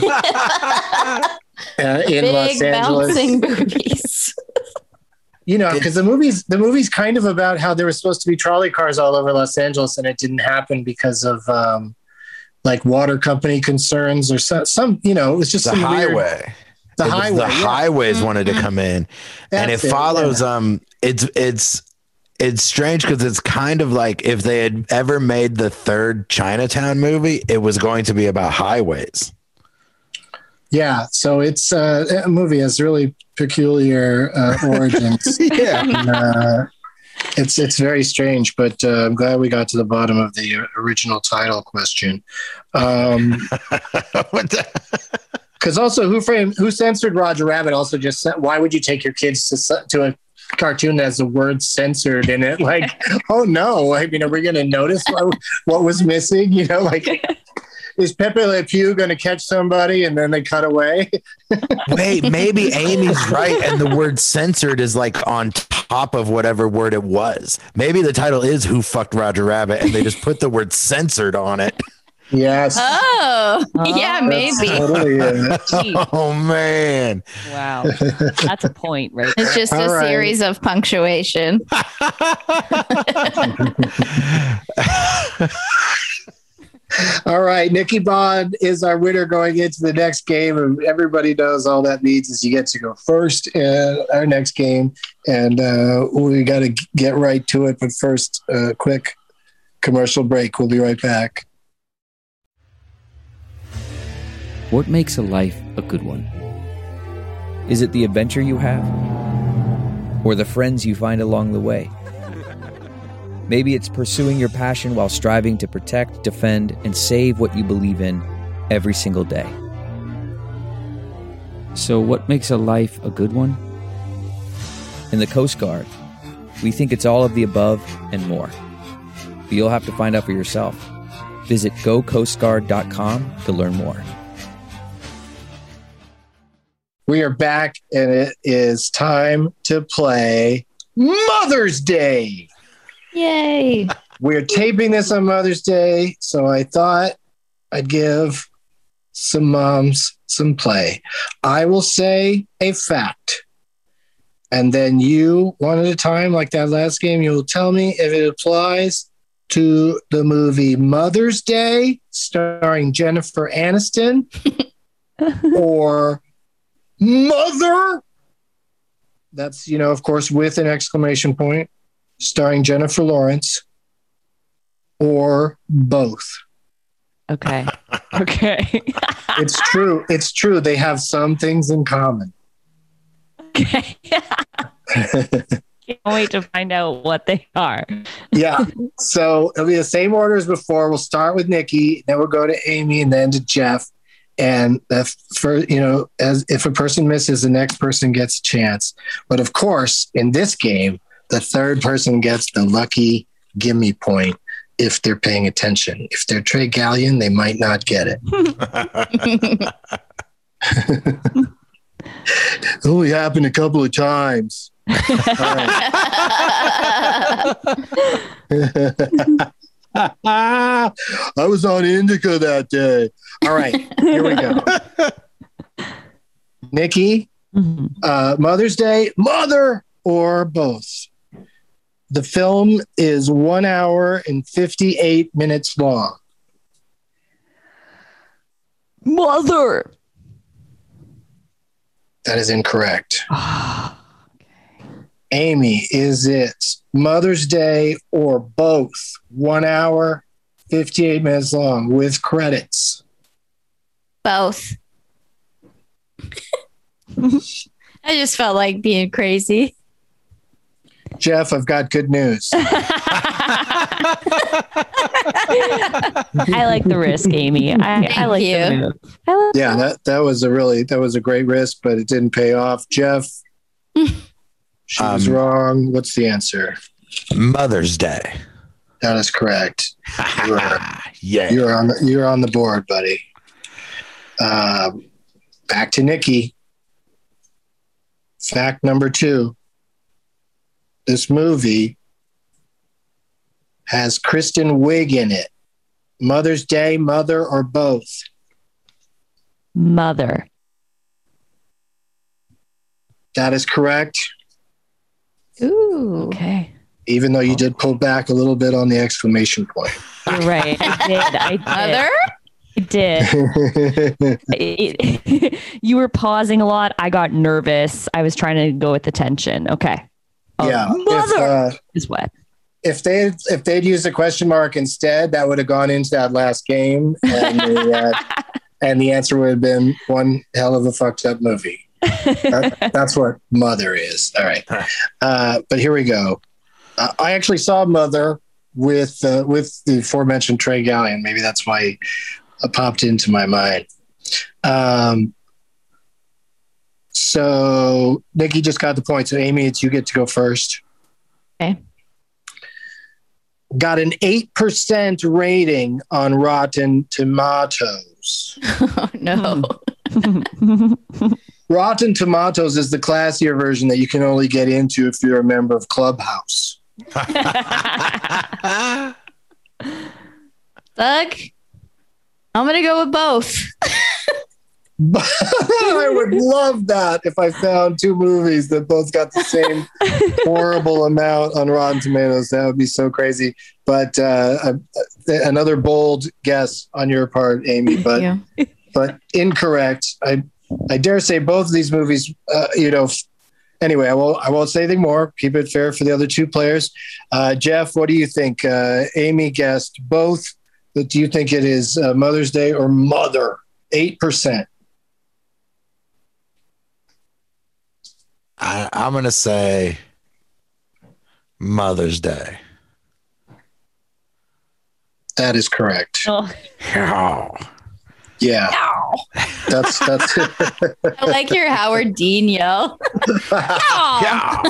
in Big Los Angeles? bouncing boobies. You know, because the movie's the movie's kind of about how there were supposed to be trolley cars all over Los Angeles, and it didn't happen because of um, like water company concerns or some, some you know, it was just The some weird- highway. the It was highway. The yeah. highways wanted to come in, and That's it it, follows. yeah. Um, it's it's it's strange because it's kind of like if they had ever made the third Chinatown movie, it was going to be about highways. Yeah, so it's uh, a movie has really peculiar uh, origins. Yeah. And, uh, it's it's very strange, but uh, I'm glad we got to the bottom of the original title question. Um, What the- Because also, who framed, who censored Roger Rabbit? Also, just said, why would you take your kids to s- to a cartoon that has the word censored in it? Like, oh no! I mean, are we going to notice what, what was missing? You know, like, is Pepe Le Pew going to catch somebody and then they cut away? Wait, maybe Amy's right, and the word censored is like on top of whatever word it was. Maybe the title is Who Fucked Roger Rabbit, and they just put the word censored on it. Yes. Oh, yeah, maybe. Totally it. Gee, Oh man. wow, that's a point, right? It's just All a right. series of punctuation. All right, Nikki Bond is our winner going into the next game, and everybody knows all that means is you get to go first in our next game, and uh, we got to get right to it. But first, uh, quick commercial break. We'll be right back. What makes a life a good one? Is it the adventure you have? Or the friends you find along the way? Maybe it's pursuing your passion while striving to protect, defend, and save what you believe in every single day. So, what makes a life a good one? In the Coast Guard, we think it's all of the above and more. But you'll have to find out for yourself. Visit go coast guard dot com to learn more. We are back, and it is time to play Mother's Day. Yay. We're taping this on Mother's Day, so I thought I'd give some moms some play. I will say a fact, and then you, one at a time, like that last game, you'll tell me if it applies to the movie Mother's Day, starring Jennifer Aniston, or Mother. That's, you know, of course, with an exclamation point, starring Jennifer Lawrence, or both. Okay. Okay. It's true. It's true. They have some things in common. Okay. Can't wait to find out what they are. Yeah. So it'll be the same order as before. We'll start with Nikki, then we'll go to Amy, and then to Jeff. And if for you know, as if a person misses, the next person gets a chance. But of course, in this game, the third person gets the lucky gimme point if they're paying attention. If they're Trey Gallion, they might not get it. It only happened a couple of times. I was on Indica that day. All right, here we go. Nikki, mm-hmm. uh, Mother's Day, mother or both? The film is one hour and fifty-eight minutes long. Mother. That is incorrect. Amy, is it Mother's Day or both? One hour, fifty-eight minutes long with credits. Both. I just felt like being crazy. Jeff, I've got good news. I like the risk, Amy. I, I like you. the move. I like Yeah, that, that was a really, that was a great risk, but it didn't pay off. Jeff, she was Um, wrong. What's the answer? Mother's Day. That is correct. You are, Yeah. you're on the, you're on the board, buddy. Um, back to Nikki. Fact number two. This movie has Kristen Wiig in it. Mother's Day, mother, or both? Mother. That is correct. Ooh. Okay. Even though you did pull back a little bit on the exclamation point. You're right. I did. I did. Mother? I did. It- you were pausing a lot. I got nervous. I was trying to go with the tension. Okay. Oh, Yeah. Mother If, uh, is what? if they if they'd used a question mark instead, that would have gone into that last game, and the, uh, and the answer would have been one hell of a fucked up movie. That, that's what Mother is. All right, uh, but here we go. Uh, I actually saw Mother with uh, with the aforementioned Trey Gallion. Maybe that's why it popped into my mind. Um, so Nikki just got the point. So Amy, it's you get to go first. Okay. Got an eight percent rating on Rotten Tomatoes. Oh, no. Rotten Tomatoes is the classier version that you can only get into if you're a member of Clubhouse. Doug, I'm going to go with both. I would love that if I found two movies that both got the same horrible amount on Rotten Tomatoes. That would be so crazy. But uh, another bold guess on your part, Amy, but Yeah. but incorrect. I I dare say both of these movies. Uh, you know. Anyway, I won't. I won't say anything more. Keep it fair for the other two players. Uh, Jeff, what do you think? Uh, Amy guessed both. But do you think it is uh, Mother's Day or Mother? Eight percent. I, I'm going to say Mother's Day. That is correct. Oh. Yeah. That's that's I like your Howard Dean yell. Right?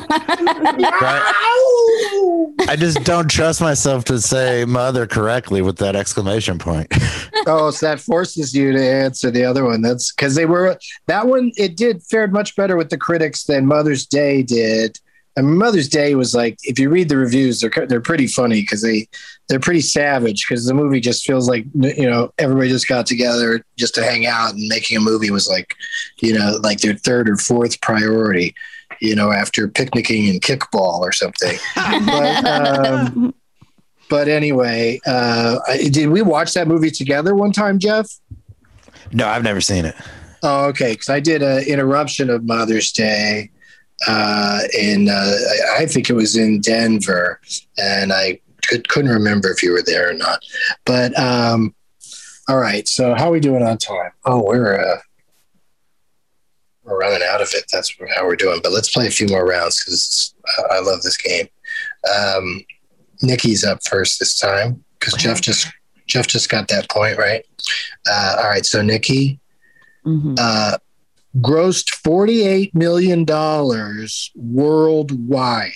I just don't trust myself to say mother correctly with that exclamation point. Oh, so that forces you to answer the other one. That's because they were that one. It did fared much better with the critics than Mother's Day did. I mean, Mother's Day was like, if you read the reviews, they're they're pretty funny because they they're pretty savage because the movie just feels like, you know, everybody just got together just to hang out, and making a movie was like, you know, like their third or fourth priority, you know, after picnicking and kickball or something. But, um, but anyway, uh, did we watch that movie together one time, Jeff? No, I've never seen it. Oh, okay. Because I did an interruption of Mother's Day. Uh, and uh, I think it was in Denver, and I could, couldn't remember if you were there or not. But um, all right, so how are we doing on time? Oh, we're uh, we're running out of it. That's how we're doing. But let's play a few more rounds because I love this game. Um, Nikki's up first this time because Jeff just Jeff just got that point right. Uh, all right, so Nikki. Mm-hmm. Uh, grossed forty-eight million dollars worldwide.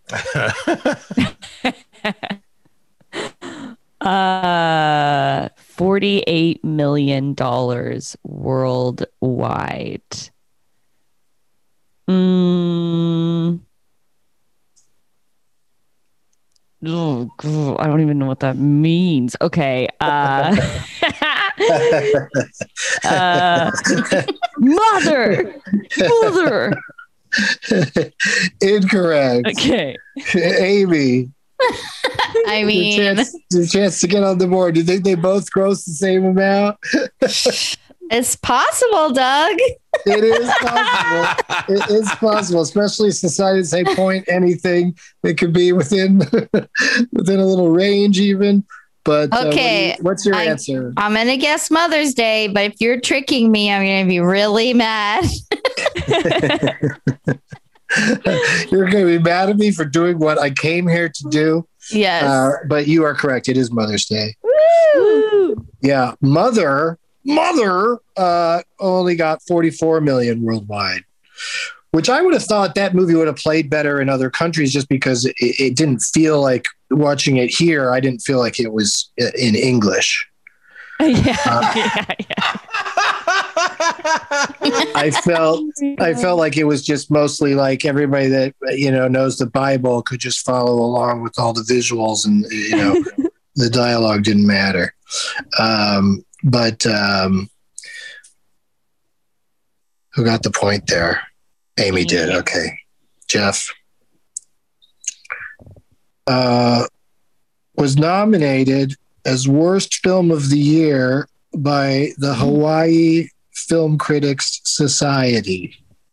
uh, forty-eight million dollars worldwide. Mm. Oh, God, I don't even know what that means. Okay. Uh, uh, mother, mother. Incorrect. Okay. Amy. I mean, the chance, the chance to get on the board. Do you think they both gross the same amount? It's possible, Doug. It is possible. It is possible, especially since I didn't say point anything. It could be within within a little range, even. But okay, uh, what you, what's your I, answer? I'm gonna guess Mother's Day, but if you're tricking me, I'm gonna be really mad. You're gonna be mad at me for doing what I came here to do. Yes, uh, but you are correct. It is Mother's Day. Woo! Yeah, Mother. Mother uh, only got forty-four million worldwide, which I would have thought that movie would have played better in other countries just because it, it didn't feel like watching it here. I didn't feel like it was in English. Yeah, uh, yeah, yeah. I felt I felt like it was just mostly like everybody that, you know, knows the Bible could just follow along with all the visuals, and, you know, the dialogue didn't matter. Um, But um, who got the point there? Amy did. Okay. Jeff uh, was nominated as Worst Film of the Year by the Hawaii Film Critics Society.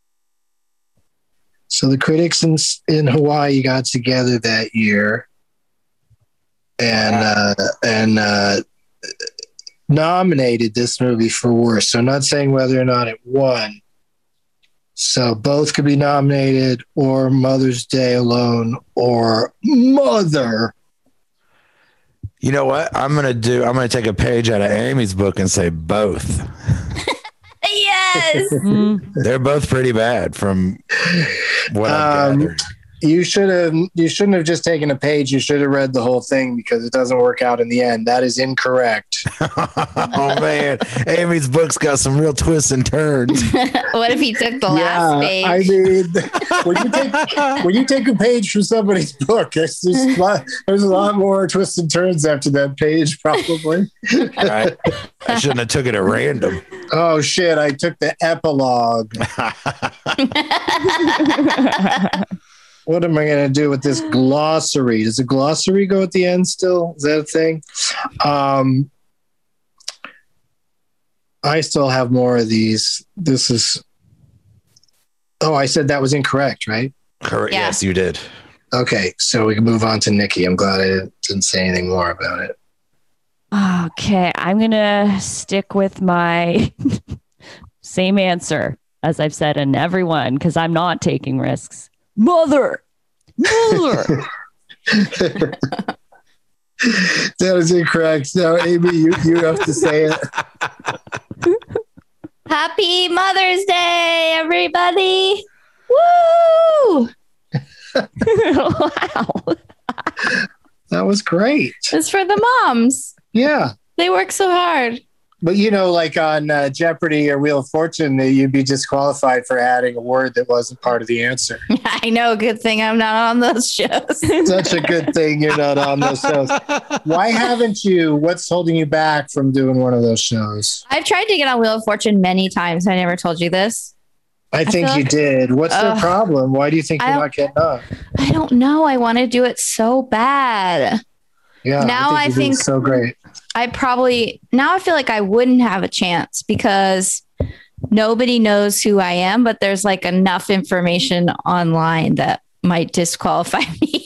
So the critics in, in Hawaii got together that year and uh, and uh, nominated this movie for worst. So I'm not saying whether or not it won. So both could be nominated, or Mother's Day alone, or Mother. You know what? I'm gonna do. I'm gonna take a page out of Amy's book and say both. Yes. They're both pretty bad from what I've Um, gathered. You should have. You shouldn't have just taken a page. You should have read the whole thing because it doesn't work out in the end. That is incorrect. Oh man, Amy's book's got some real twists and turns. What if he took the last page? I mean, when you take when you take a page from somebody's book, there's, there's, a lot, there's a lot more twists and turns after that page, probably. Right? I shouldn't have took it at random. Oh shit! I took the epilogue. What am I going to do with this glossary? Does the glossary go at the end still? Is that a thing? Um, I still have more of these. This is. Oh, I said that was incorrect, right? Correct. Yeah. Yes, you did. Okay, so we can move on to Nikki. I'm glad I didn't say anything more about it. Okay, I'm gonna stick with my same answer as I've said in everyone because I'm not taking risks. Mother, mother. That is incorrect. Now, Amy, you, you have to say it. Happy Mother's Day, everybody. Woo! Wow. That was great. It's for the moms. Yeah. They work so hard. But, you know, like on uh, Jeopardy or Wheel of Fortune, you'd be disqualified for adding a word that wasn't part of the answer. I know. Good thing I'm not on those shows. Such a good thing you're not on those shows. Why haven't you? What's holding you back from doing one of those shows? I've tried to get on Wheel of Fortune many times. I never told you this. I think I you like, did. What's uh, the problem? Why do you think you're not getting on? I don't know. I want to do it so bad. Yeah. Now I think, I think so great. I probably now I feel like I wouldn't have a chance because nobody knows who I am, but there's like enough information online that might disqualify me.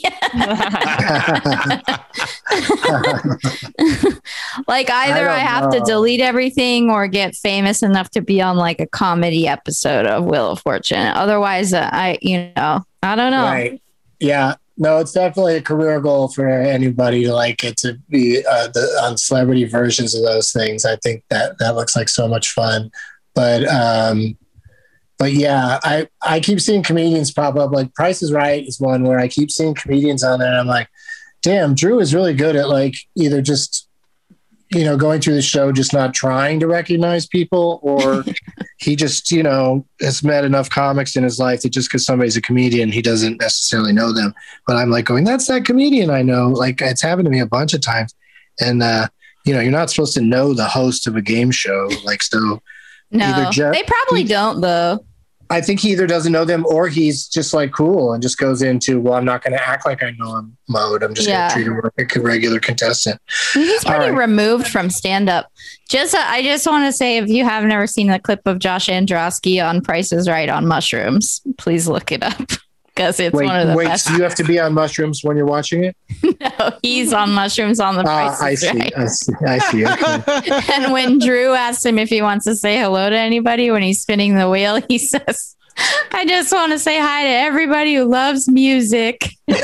Like either I, I have know. to delete everything or get famous enough to be on like a comedy episode of Wheel of Fortune. Otherwise, uh, I, you know, I don't know. Right. Yeah. No, it's definitely a career goal for anybody to like it to be uh, the, on celebrity versions of those things. I think that that looks like so much fun. But, um, but yeah, I, I keep seeing comedians pop up. Like Price is Right is one where I keep seeing comedians on there. And I'm like, damn, Drew is really good at like either just, you know, going through the show, just not trying to recognize people, or he just, you know, has met enough comics in his life that just because somebody's a comedian, he doesn't necessarily know them. But I'm like going, that's that comedian I know. Like it's happened to me a bunch of times. And, uh, you know, you're not supposed to know the host of a game show. Like, so no, Jeff, they probably he, don't though. I think he either doesn't know them or he's just like cool and just goes into, well, I'm not going to act like I know him mode. I'm just yeah. going to treat him like a regular contestant. He's pretty right. removed from stand up. Just, uh, I just want to say, if you have never seen the clip of Josh Androsky on Price is Right on mushrooms, please look it up because it's wait, one of the wait, best. So you have to be on mushrooms when you're watching it? No, he's on mushrooms on the Price uh, I is see, Right. I see. I see. Okay. And when Drew asks him if he wants to say hello to anybody when he's spinning the wheel, he says, I just want to say hi to everybody who loves music. It's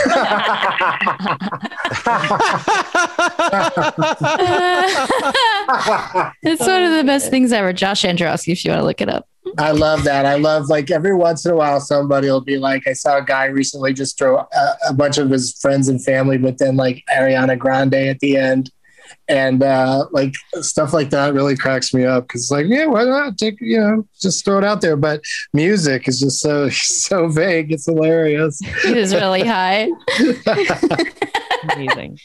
one of the best things ever. Josh Androsky, if you want to look it up. I love that. I love like every once in a while, somebody will be like, I saw a guy recently just throw a, a bunch of his friends and family, but then like Ariana Grande at the end. And uh, like stuff like that really cracks me up because like, yeah, why not take, you know, just throw it out there. But music is just so, so vague. It's hilarious. It is really high. Amazing.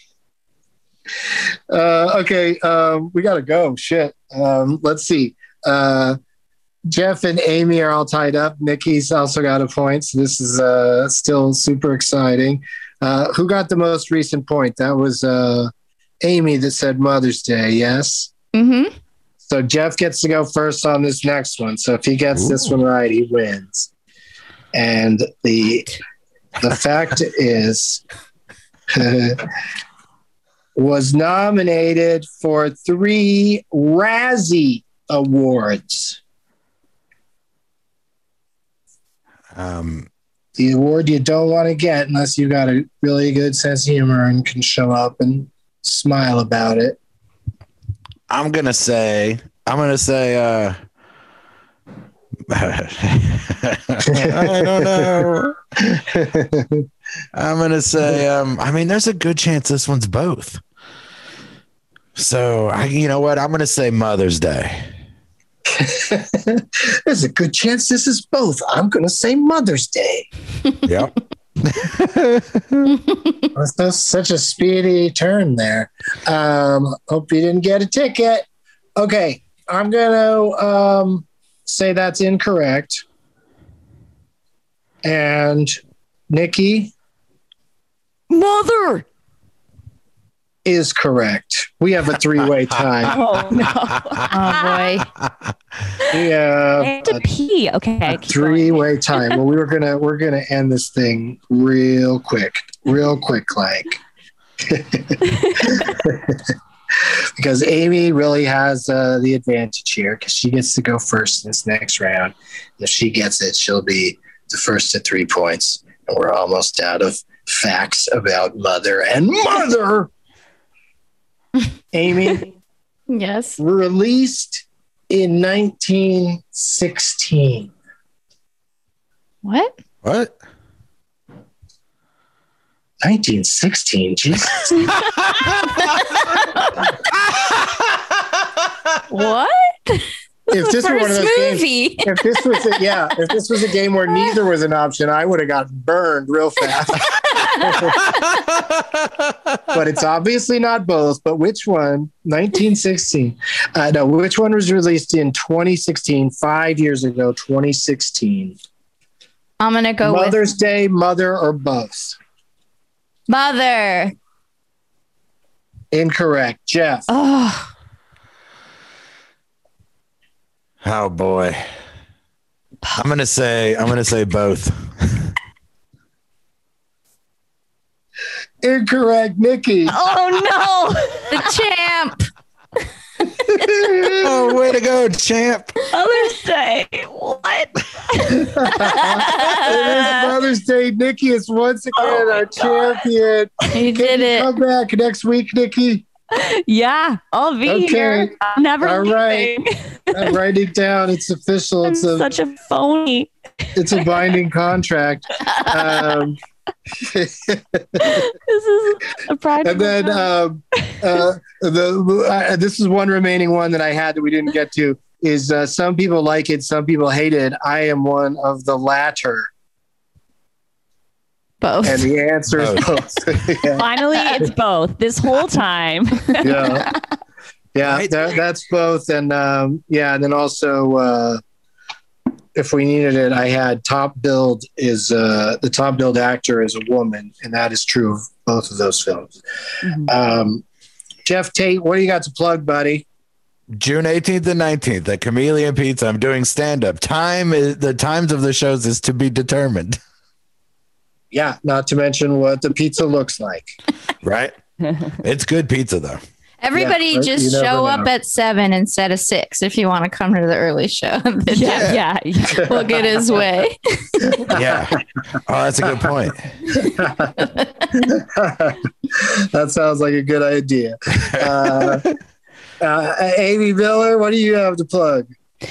Uh, okay. Um, we got to go. Shit. Um, let's see. Uh, Jeff and Amy are all tied up. Nikki's also got a point. So this is uh, still super exciting. Uh, who got the most recent point? That was uh, Amy that said Mother's Day, yes? Mm-hmm. So Jeff gets to go first on this next one. So if he gets Ooh. this one right, he wins. And the the fact is, was nominated for three Razzie Awards. Um, the award you don't want to get unless you got a really good sense of humor and can show up and smile about it. I'm gonna say, I'm gonna say, uh, I don't know. I'm gonna say, um, I mean, there's a good chance this one's both. So, I, you know what? I'm gonna say Mother's Day. There's a good chance this is both. I'm gonna say Mother's Day. Yep. That's such a speedy turn there. Um, hope you didn't get a ticket. Okay, I'm gonna um, say that's incorrect. And Nikki, Mother is correct. We have a three-way tie. Oh no! Oh boy. Yeah. I have to pee. Okay. Three-way tie. Well, we were gonna we're gonna end this thing real quick, real quick, like. Because Amy really has uh, the advantage here because she gets to go first in this next round. And if she gets it, she'll be the first to three points. And we're almost out of facts about Mother and Mother. Amy, Yes. released in nineteen sixteen. What? What? nineteen sixteen, Jesus. What? If this were one of First those games, movie. if this was a, yeah, if this was a game where neither was an option, I would have gotten burned real fast. But it's obviously not both. But which one? nineteen sixteen. Uh, no, which one was released in twenty sixteen? Five years ago, twenty sixteen. I'm gonna go Mother's with Day, Mother, or both? Mother. Incorrect. Jeff. Oh, Oh boy. I'm gonna say I'm gonna say both. Incorrect. Nikki. oh no, the champ. Oh, way to go, champ. Mother's Day. What? It is Mother's Day. Nikki is once again our champion. You Can did you it. come back next week, Nikki? Yeah, I'll be Okay. here. I'm never All right. leaving. I'm writing it down. It's official. I'm It's a such a phony. it's a binding contract. Um, This is a practical. and then um, uh, the uh, this is one remaining one that I had that we didn't get to. Is uh, some people like it, some people hate it. I am one of the latter, Both. and the answer is both. yeah. Finally, it's both. This whole time. yeah, yeah, Right. that, that's both, and um, yeah, and then also, uh, if we needed it, I had top billed is uh, the top billed actor is a woman, and that is true of both of those films. Mhm. Um, Jeff Tate, what do you got to plug, buddy? June eighteenth and nineteenth at Chameleon Pizza. I'm doing stand up. Time is the times of the shows is to be determined. Yeah, not to mention what the pizza looks like. Right? It's good pizza though. Everybody Yeah, just you never show know. up at seven instead of six if you want to come to the early show. The yeah, champ yeah, yeah. will get his way. Yeah. Oh, that's a good point. That sounds like a good idea. Uh, uh, Amy Miller, what do you have to plug?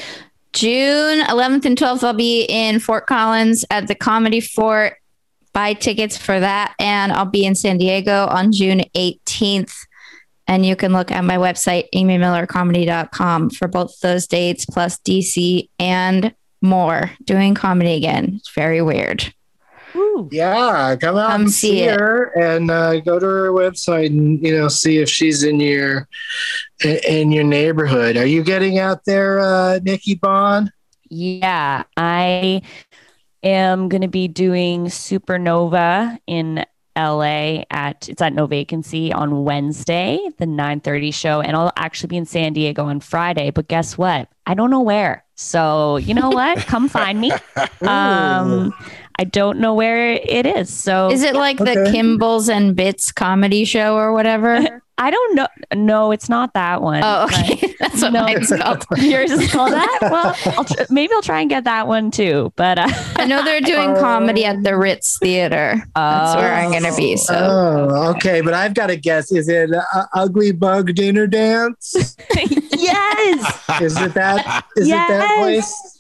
June eleventh and twelfth, I'll be in Fort Collins at the Comedy Fort. Buy tickets for that. And I'll be in San Diego on June eighteenth. And you can look at my website, amy miller comedy dot com, for both those dates, plus D C and more. Doing comedy again. It's very weird. Woo. Yeah, come out Come and see see it. her, and uh, go to her website and you know see if she's in your in your neighborhood. Are you getting out there, uh, Nikki Bond? Yeah, I am going to be doing Supernova in L A at it's at No Vacancy on Wednesday, the nine thirty show, and I'll actually be in San Diego on Friday. But guess what? I don't know where. So you know what? Come find me. Um, I don't know where it is. So Is it like the Okay. Kimballs and Bits comedy show or whatever? I don't know. No, it's not that one. Oh, but- okay. That's what No. mine's called. Yours is called that? Well, I'll tr- maybe I'll try and get that one too. But uh, I know they're doing comedy at the Ritz Theater. That's where I'm going to be. So Oh, okay, but I've got to guess. Is it uh, Ugly Bug Dinner Dance? yes. Is it that? Is it that place?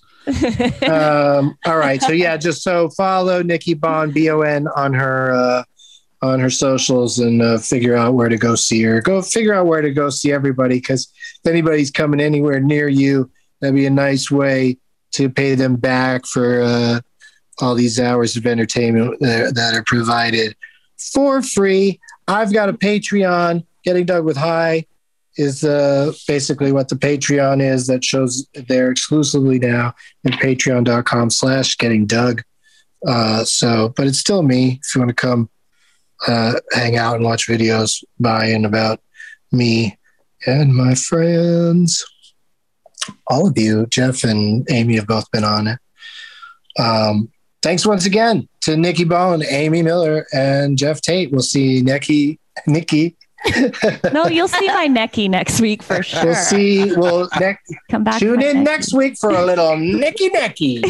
um, all right. So yeah, just so follow Nikki Bond B O N on her uh, on her socials and uh, figure out where to go see her. Go figure out where to go see everybody, because if anybody's coming anywhere near you, that'd be a nice way to pay them back for uh, all these hours of entertainment that, that are provided for free. I've got a Patreon. Getting Doug with High is uh, basically what the Patreon is. That shows there exclusively now at patreon.com slash getting Doug. Uh, so, but it's still me. If you want to come uh, hang out and watch videos by and about me and my friends, all of you, Jeff and Amy have both been on it. Um, thanks once again to Nikki Bone, Amy Miller, and Jeff Tate. We'll see Nikki, Nikki. No, you'll see my necky next week for sure. We'll see. We'll ne- Come back. tune for in my next week for a little Nicky Nicky.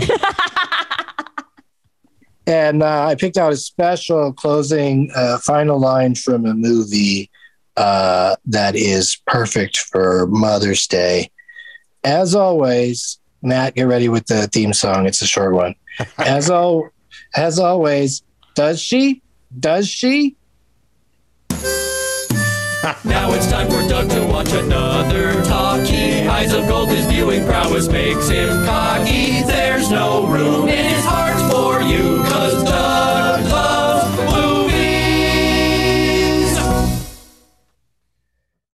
And uh, I picked out a special closing uh, final line from a movie uh, that is perfect for Mother's Day. As always, Matt, get ready with the theme song. It's a short one. As al- as always, does she? Does she? Now it's time for Doug to watch another talkie. Eyes of gold, his viewing prowess makes him cocky. There's no room in his heart for you, 'cause